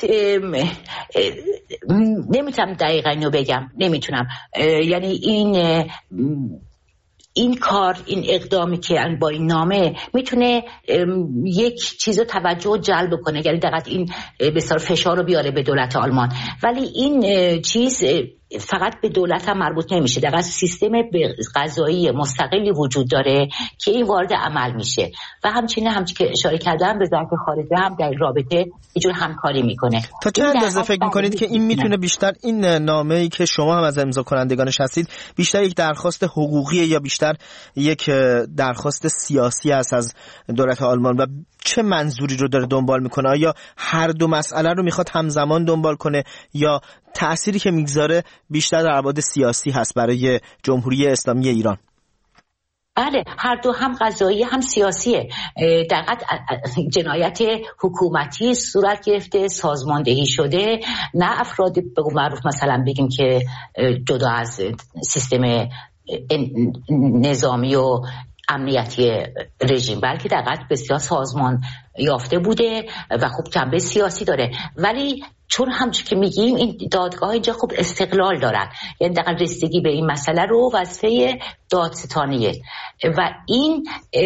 نمیتونم دقیقا اینو بگم، نمیتونم، یعنی این این کار، این اقدامی که با این نامه میتونه یک چیز رو توجه جلب کنه، یعنی دقیقا این بسیار فشار رو بیاره به دولت آلمان، ولی این چیز فقط به دولت هم مربوط نمیشه، در سیستم قضایی مستقلی وجود داره که این وارد عمل میشه و همچنین همچنین که اشاره کردم وزارت خارجه هم در رابطه اینجور همکاری میکنه. تا چه اندازه فکر میکنید که این میتونه بیشتر، این نامه‌ای که شما هم از امضا کنندگانش هستید، بیشتر یک درخواست حقوقی یا بیشتر یک درخواست سیاسی است از دولت آلمان و چه منظوری رو داره دنبال میکنه؟ آیا هر دو مسئله رو میخواد همزمان دنبال کنه یا تأثیری که میگذاره بیشتر در ابعاد سیاسی هست برای جمهوری اسلامی ایران؟ بله، هر دو هم قضایی هم سیاسیه. در حقیقت جنایت حکومتی صورت گرفته، سازماندهی شده، نه افراد به قول معروف مثلا بگیم که جدا از سیستم نظامی و امنیتی رژیم، بلکه در حقیقت بسیار سازمان یافته بوده و خب جنبه سیاسی داره. ولی چون همچون که میگیم این دادگاه اینجا خب استقلال دارن، یعنی در رسیدگی به این مسئله رو وظیفه دادستانیه و این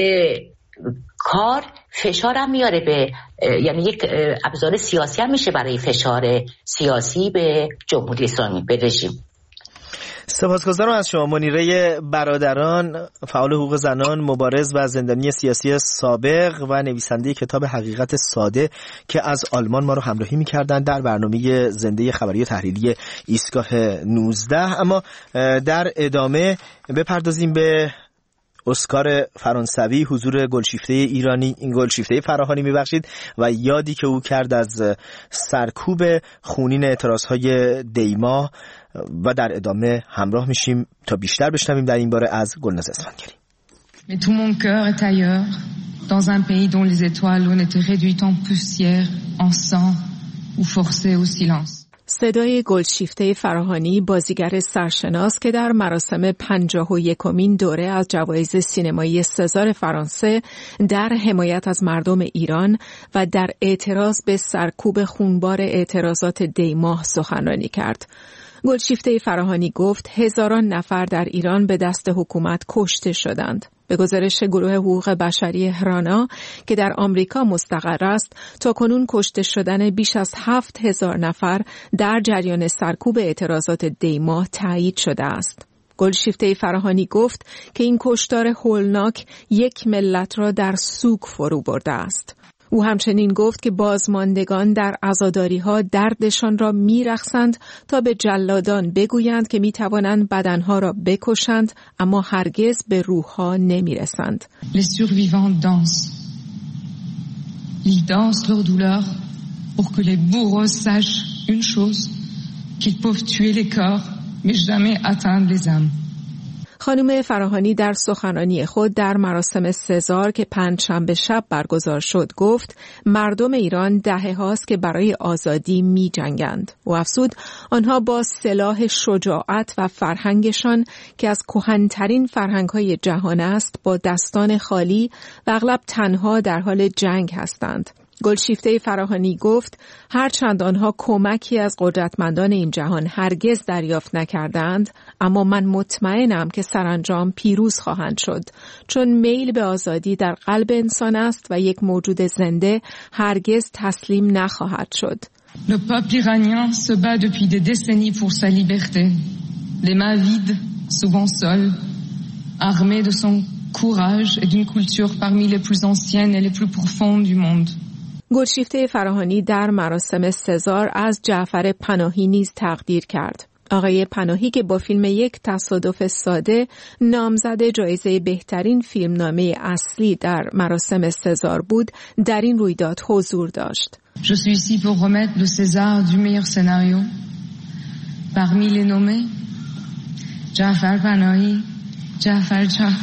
کار فشار هم میاره به، یعنی یک ابزار سیاسی هم میشه برای فشار سیاسی به جمهوری اسلامی، به رژیم. سپاسگزارم از شما منیره برادران، فعال حقوق زنان، مبارز و زندانی سیاسی سابق و نویسنده کتاب حقیقت ساده که از آلمان ما رو همراهی می‌کردند در برنامه زنده خبری و تحلیلی ایستگاه نوزده. اما در ادامه بپردازیم به اسکار فرانسوی، حضور گلشیفته ایرانی، این گلشیفته فراهانی میبخشید و یادی که او کرد از سرکوب خونین اعتراضهای دیما و در ادامه همراه میشیم تا بیشتر بشنویم در این باره از گلناز اسفندیاری. Mais tout mon cœur est ailleurs, dans un pays dont les étoiles ont été réduites en poussière, en sang ou forcées au silence. صدای گلشیفته فراهانی، بازیگر سرشناس که در مراسم پنجاه و یکمین دوره از جوایز سینمایی سزار فرانسه در حمایت از مردم ایران و در اعتراض به سرکوب خونبار اعتراضات دیماه سخنرانی کرد. گلشیفته فراهانی گفت هزاران نفر در ایران به دست حکومت کشته شدند. به گزارش گروه حقوق بشری هرانا که در آمریکا مستقر است، تا کنون کشته شدن بیش از هفت هزار نفر در جریان سرکوب اعتراضات دیماه تایید شده است. گلشیفته فراهانی گفت که این کشتار هولناک یک ملت را در سوگ فرو برده است. او همچنین گفت که بازماندگان در عزاداری‌ها دردشان را می‌رقصند تا به جلادان بگویند که می‌توانند بدنها را بکشند اما هرگز به روح‌ها نمی‌رسند. Les survivants dansent. Ils dansent leur douleur pour que les bourreaux sachent une chose, qu'ils peuvent tuer les corps mais jamais atteindre les âmes. خانم فراهانی در سخنرانی خود در مراسم سزار که پنجشنبه شب برگزار شد گفت مردم ایران دهه هاست که برای آزادی می جنگند و افزود آنها با سلاح شجاعت و فرهنگشان که از کهن‌ترین فرهنگ‌های جهان است با دستان خالی و اغلب تنها در حال جنگ هستند. گلشیفته فراهانی گفت هرچند آنها کمکی از قدرتمندان این جهان هرگز دریافت نکردند، اما من مطمئنم که سرانجام پیروز خواهند شد، چون میل به آزادی در قلب انسان است و یک موجود زنده هرگز تسلیم نخواهد شد. Le peuple iranien se bat depuis des décennies pour sa liberté. Les mains vides, souvent seules, armé de son courage et d'une culture parmi les plus anciennes et les plus profondes du monde. گلشیفته فراهانی در مراسم سزار از جعفر پناهی نیز تقدیر کرد. آقای پناهی که با فیلم یک تصادف ساده نامزد جایزه بهترین فیلمنامه اصلی در مراسم سزار بود، در این رویداد حضور داشت. Je suis ici pour remettre le César du meilleur scénario. Parmi les nommés, Ja'far Panahi, Ja'far Jah.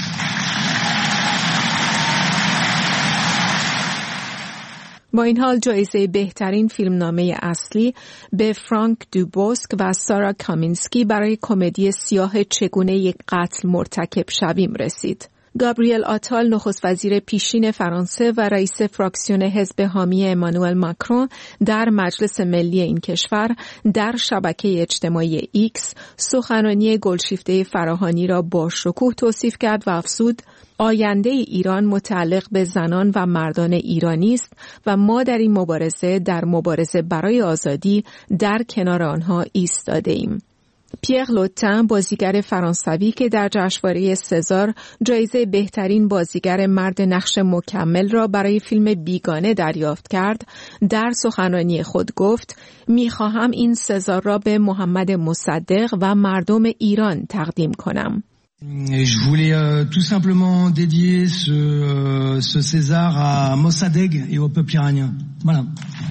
با این حال جایزه بهترین فیلمنامه اصلی به فرانک دوبوسک و سارا کامینسکی برای کمدی سیاه چگونه یک قتل مرتکب شویم رسید. گابریل آتال نخست وزیر پیشین فرانسه و رئیس فراکسیون حزب حامی امانوئل ماکرون در مجلس ملی این کشور در شبکه اجتماعی ایکس سخنرانی گلشیفته فراهانی را با شکوه توصیف کرد و افزود آینده ایران متعلق به زنان و مردان ایرانی است و ما در این مبارزه در مبارزه برای آزادی در کنار آنها ایستاده ایم. پیر لوتن بازیگر فرانسوی که در جشنواره سزار جایزه بهترین بازیگر مرد نقش مکمل را برای فیلم بیگانه دریافت کرد، در سخنرانی خود گفت: می‌خواهم این سزار را به محمد مصدق و مردم ایران تقدیم کنم. Et je voulais euh, tout simplement dédier ce, euh, ce César à Mossadegh et au peuple iranien. Voilà.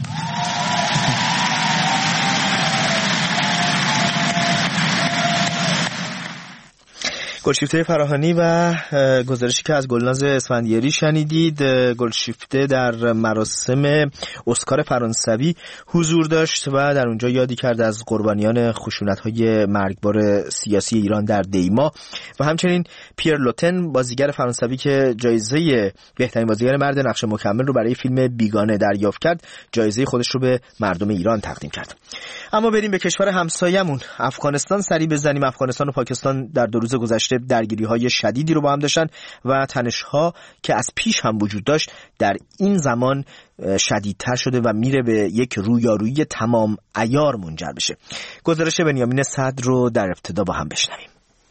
گلشیفته فراهانی و گزارشی که از گلناز اسفندیاری شنیدید. گلشیفته در مراسم اسکار فرانسوی حضور داشت و در اونجا یادی کرد از قربانیان خشونت‌های مرگبار سیاسی ایران در دیما و همچنین پیر لوتن بازیگر فرانسوی که جایزه بهترین بازیگر مرد نقش مکمل رو برای فیلم بیگانه دریافت کرد، جایزه خودش رو به مردم ایران تقدیم کرد. اما بریم به کشور همسایمون افغانستان سری بزنیم. افغانستان و پاکستان در دو روز گذشته درگیری‌های شدیدی رو با هم داشتن و تنش‌ها که از پیش هم وجود داشت در این زمان شدیدتر شده و میره به یک رویارویی تمام عیار منجر بشه. گزارش بنیامین صدر رو در ابتدا با هم بشنویم.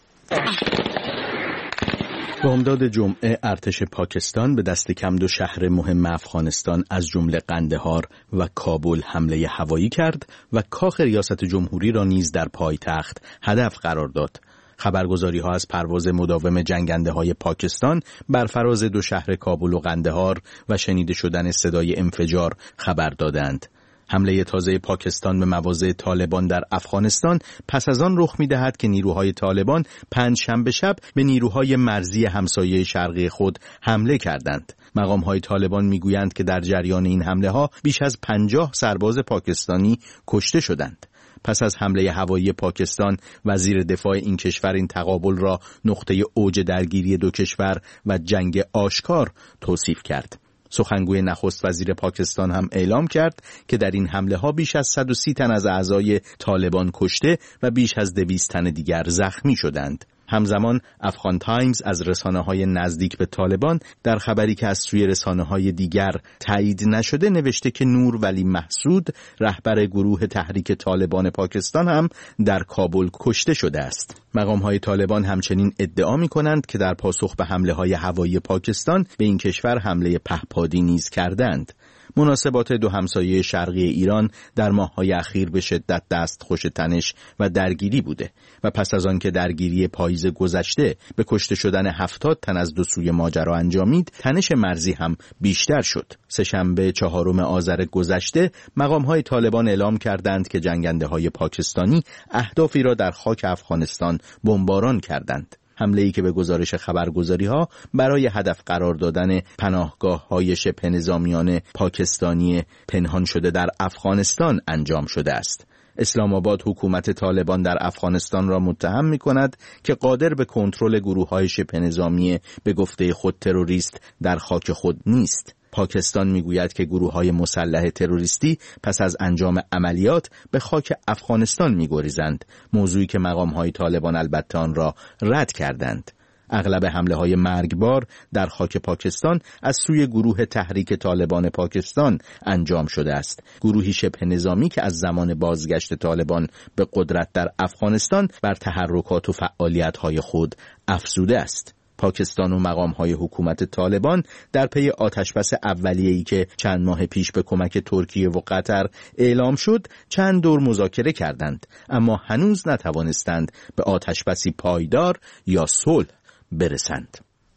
بامداد جمعه ارتش پاکستان به دست کم دو شهر مهم افغانستان از جمله قندهار و کابل حمله هوایی کرد و کاخ ریاست جمهوری را نیز در پایتخت هدف قرار داد. خبرگزاری‌ها از پرواز مداوم جنگنده های پاکستان بر فراز دو شهر کابل و قندهار و شنیده شدن صدای انفجار خبر دادند. حمله تازه پاکستان به مواضع طالبان در افغانستان پس از آن رخ می‌دهد که نیروهای طالبان پنجشنبه شب به نیروهای مرزی همسایه شرقی خود حمله کردند. مقام‌های طالبان می‌گویند که در جریان این حمله‌ها بیش از پنجاه سرباز پاکستانی کشته شدند. پس از حمله هوایی پاکستان، وزیر دفاع این کشور این تقابل را نقطه اوج درگیری دو کشور و جنگ آشکار توصیف کرد. سخنگوی نخست وزیر پاکستان هم اعلام کرد که در این حمله ها بیش از صد و سی تن از اعضای طالبان کشته و بیش از دویست تن دیگر زخمی شدند. همزمان افغان تایمز از رسانه‌های نزدیک به طالبان در خبری که از سوی رسانه‌های دیگر تایید نشده نوشته که نور ولی محسود رهبر گروه تحریک طالبان پاکستان هم در کابل کشته شده است. مقام‌های طالبان همچنین ادعا می‌کنند که در پاسخ به حمله‌های هوایی پاکستان به این کشور حمله پهپادی نیز کردند. مناسبات دو همسایه شرقی ایران در ماه‌های اخیر به شدت دستخوش تنش و درگیری بوده و پس از آن که درگیری پاییز گذشته به کشته شدن هفتاد تن از دو سوی ماجرا انجامید، تنش مرزی هم بیشتر شد. سه‌شنبه چهارم آذر گذشته مقام‌های طالبان اعلام کردند که جنگنده‌های پاکستانی اهدافی را در خاک افغانستان بمباران کردند. حمله‌ای که به گزارش خبرگزاری‌ها برای هدف قرار دادن پناهگاه‌های شبه نظامیان پاکستانی پنهان شده در افغانستان انجام شده است. اسلام آباد حکومت طالبان در افغانستان را متهم می‌کند که قادر به کنترل گروه‌های شبه نظامی به گفته خود تروریست در خاک خود نیست. پاکستان میگوید که گروه‌های مسلح تروریستی پس از انجام عملیات به خاک افغانستان می‌گریزند، موضوعی که مقام‌های طالبان البته آن را رد کردند. اغلب حمله‌های مرگبار در خاک پاکستان از سوی گروه تحریک طالبان پاکستان انجام شده است، گروهی شبه نظامی که از زمان بازگشت طالبان به قدرت در افغانستان بر تحرکات و فعالیت‌های خود افزوده است. پاکستان و مقام‌های حکومت طالبان در پی آتشبس اولیه‌ای که چند ماه پیش به کمک ترکیه و قطر اعلام شد چند دور مذاکره کردند، اما هنوز نتوانستند به آتشبسی پایدار یا صلح برسند.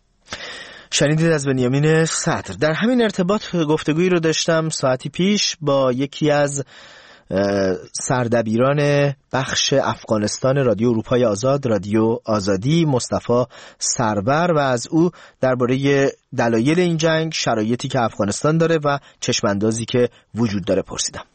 شنیدید از بنیامین صدر. در همین ارتباط گفتگویی رو داشتم ساعتی پیش با یکی از سردبیران بخش افغانستان رادیو اروپای آزاد، رادیو آزادی، مصطفی سرور، و از او درباره دلایل این جنگ، شرایطی که افغانستان داره و چشماندازی که وجود داره پرسیدم.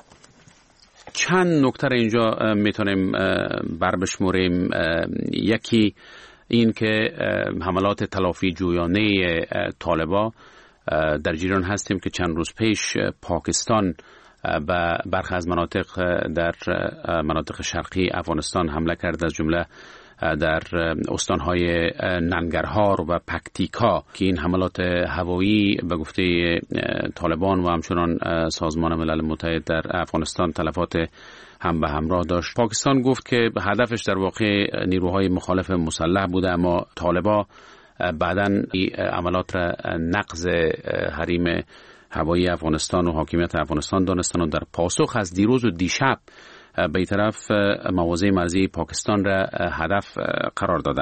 چند نکته اینجا میتونیم بربشموریم. یکی این که حملات تلافی جویانه طالبا در جریان هستیم که چند روز پیش پاکستان و برخی از مناطق در مناطق شرقی افغانستان حمله کرد، از جمله در استانهای ننگرهار و پکتیکا که این حملات هوایی به گفته طالبان و همچنان سازمان ملل متحد در افغانستان تلفات هم به همراه داشت. پاکستان گفت که هدفش در واقع نیروهای مخالف مسلح بوده، اما طالبان بعداً عملات را نقض حریم هوایی افغانستان و حاکمیت افغانستان دانستن و در پاسخ از دیروز و دیشب به طرف مواضع مرزی پاکستان را هدف قرار دادن.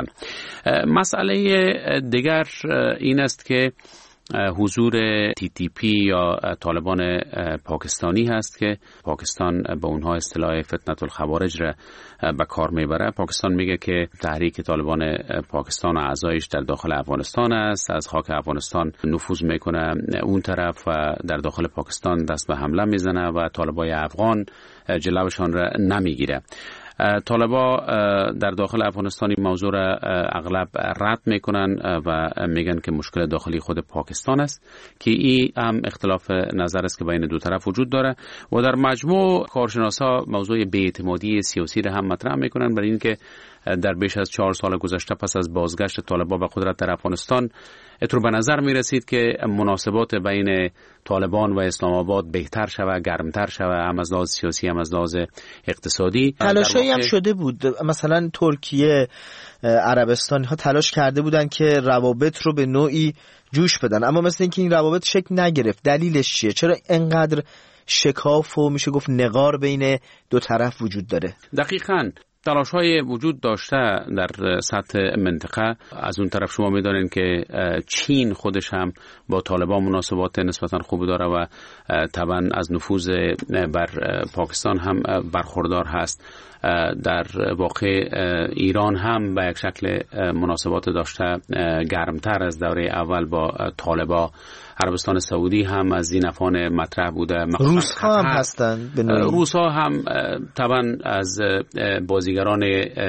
مسئله دیگر این است که حضور تی تی پی یا طالبان پاکستانی هست که پاکستان به اونها اصطلاح فتنة الخوارج را به کار میبره. پاکستان میگه که تحریک طالبان پاکستان و اعضایش در داخل افغانستان است، از خاک افغانستان نفوذ میکنه اون طرف و در داخل پاکستان دست به حمله میزنه و طالبای افغان جلوشان را نمیگیره. طالبا در داخل افغانستانی موضوع را اغلب رد میکنن و میگن که مشکل داخلی خود پاکستان است که این هم اختلاف نظر است که بین دو طرف وجود داره و در مجموع کارشناسا موضوع بی‌اعتمادی سیاسی را هم مطرح میکنن، برای اینکه در بیش از چهار سال گذشته پس از بازگشت طالبان به قدرت در افغانستان اترو به نظر می رسید که مناسبات بین طالبان و اسلام آباد بهتر شود، گرمتر شود، هم از لحاظ سیاسی هم از لحاظ اقتصادی. تلاشایی هم شده بود، مثلا ترکیه، عربستان ها تلاش کرده بودن که روابط رو به نوعی جوش بدن، اما مثل اینکه این روابط شکل نگرفت. دلیلش چیه؟ چرا اینقدر شکاف و میشه گفت نقار بین دو طرف وجود داره؟ دقیقاً تلاش های وجود داشته در سطح منطقه. از اون طرف شما میدانید که چین خودش هم با طالبان مناسبات نسبتا خوب داره و طبعا از نفوذ بر پاکستان هم برخوردار هست. در واقع ایران هم به یک شکل مناسبات داشته گرمتر از دوره اول با طالبان. عربستان سعودی هم از این افغان مطرح بوده. روس ها هم هستن. روس ها هم طبعا از بازیگران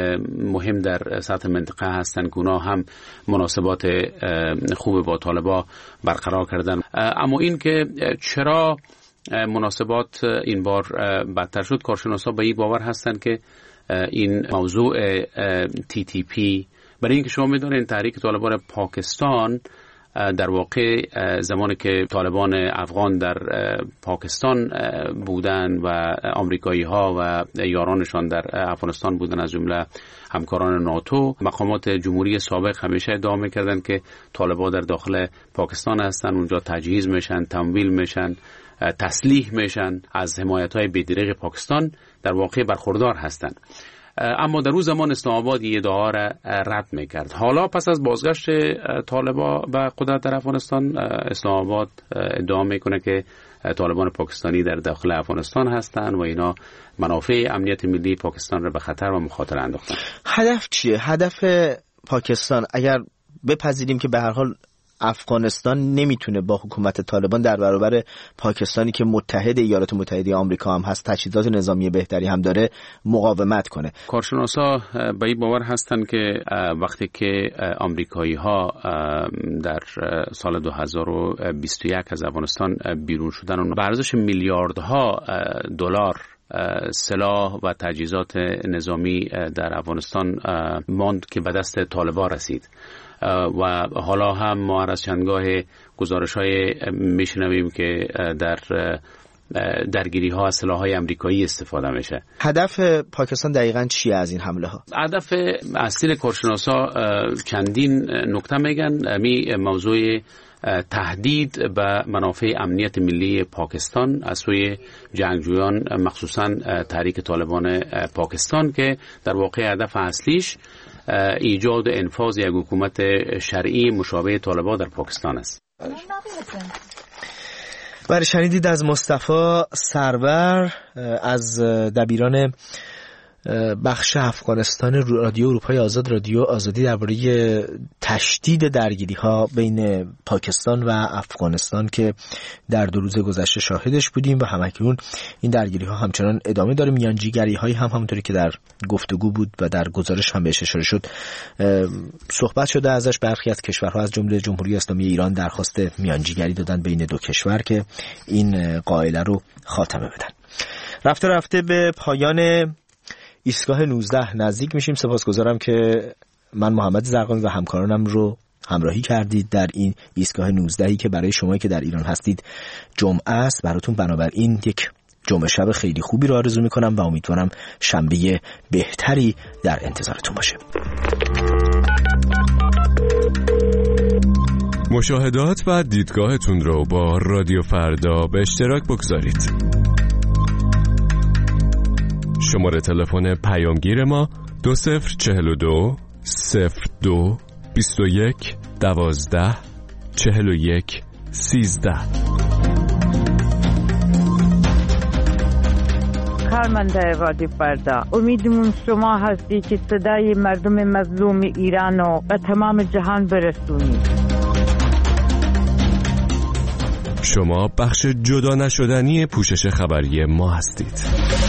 مهم در سطح منطقه هستن که اونا هم مناسبات خوب با طالبان برقرار کردن. اما این که چرا مناسبات این بار بدتر شد، کارشناسا به این باور هستند که این موضوع تی تی پی، برای اینکه شما میدونید تحریک طالبان پاکستان در واقع زمانی که طالبان افغان در پاکستان بودن و آمریکایی ها و یارانشان در افغانستان بودن، از جمله همکاران ناتو، مقامات جمهوری سابق همیشه ادعا میکردن که طالبان در داخل پاکستان هستن، اونجا تجهیز میشن، تمویل میشن، تسلیح میشن، از حمایت‌های بی‌دریغ پاکستان در واقع برخوردار هستند. اما در اون زمان اسلام آباد این ادعا را رد میکرد. حالا پس از بازگشت طالبان به قدرت در افغانستان، اسلام آباد ادعا میکنه که طالبان پاکستانی در داخل افغانستان هستند و اینا منافع امنیت ملی پاکستان را به خطر و مخاطره انداختن. هدف چیه؟ هدف پاکستان، اگر بپذیریم که به هر حال افغانستان نمیتونه با حکومت طالبان در برابر پاکستانی که متحد ایالات متحده آمریکا هم هست، تجهیزات نظامی بهتری هم داره، مقاومت کنه. کارشناسا به این باور هستن که وقتی که آمریکایی ها در سال دو هزار و بیست و یک از افغانستان بیرون شدن و به ارزش میلیاردها دلار سلاح و تجهیزات نظامی در افغانستان ماند که به دست طالبان رسید و حالا هم ما از چندگاه گزارش های میشنویم که در درگیری ها از سلاح های امریکایی استفاده میشه. هدف پاکستان دقیقاً چیه از این حمله ها؟ هدف اصلی کارشناسا چندین نکته میگن. می موضوع تهدید به منافع امنیت ملی پاکستان از سوی جنگجویان، مخصوصاً تحریک طالبان پاکستان، که در واقع هدف اصلیش ایجاد و انفاذ یک حکومت شرعی مشابه طالبان در پاکستان است. بله، شنیدید از مصطفی سرور از دبیران بخش افغانستان رادیو اروپای آزاد، رادیو آزادی، درباره تشدید درگیری ها بین پاکستان و افغانستان که در دو روز گذشته شاهدش بودیم و همکنون این درگیری ها همچنان ادامه داره. میانجیگری هایی هم همونطوری که در گفتگو بود و در گزارش هم بهش اشاره شد صحبت شده ازش. برخی از کشورها از جمله جمهوری اسلامی ایران درخواست میانجیگری دادن بین دو کشور که این قائله رو خاتمه بدن. رفته رفته به پایان ایستگاه نوزده نزدیک میشیم. سپاسگزارم که من محمد زرقامی و همکارانم رو همراهی کردید در این ایستگاه نوزده که برای شما که در ایران هستید جمعه است براتون، بنابراین یک جمعه شب خیلی خوبی رو آرزو میکنم و امیدوارم شنبه بهتری در انتظارتون باشه. مشاهدات و دیدگاهتون رو با رادیو فردا به اشتراک بگذارید. شماره تلفن پیامگیر ما دو صفر چهل و دو صفر دو بیست و یک دوازده چهل و یک سیزده. کارمند رادیو فردا، امیدمون شما هستی که صدای مردم مظلوم ایران و به تمام جهان برسونید. شما بخش جدا نشدنی پوشش خبری ما هستید.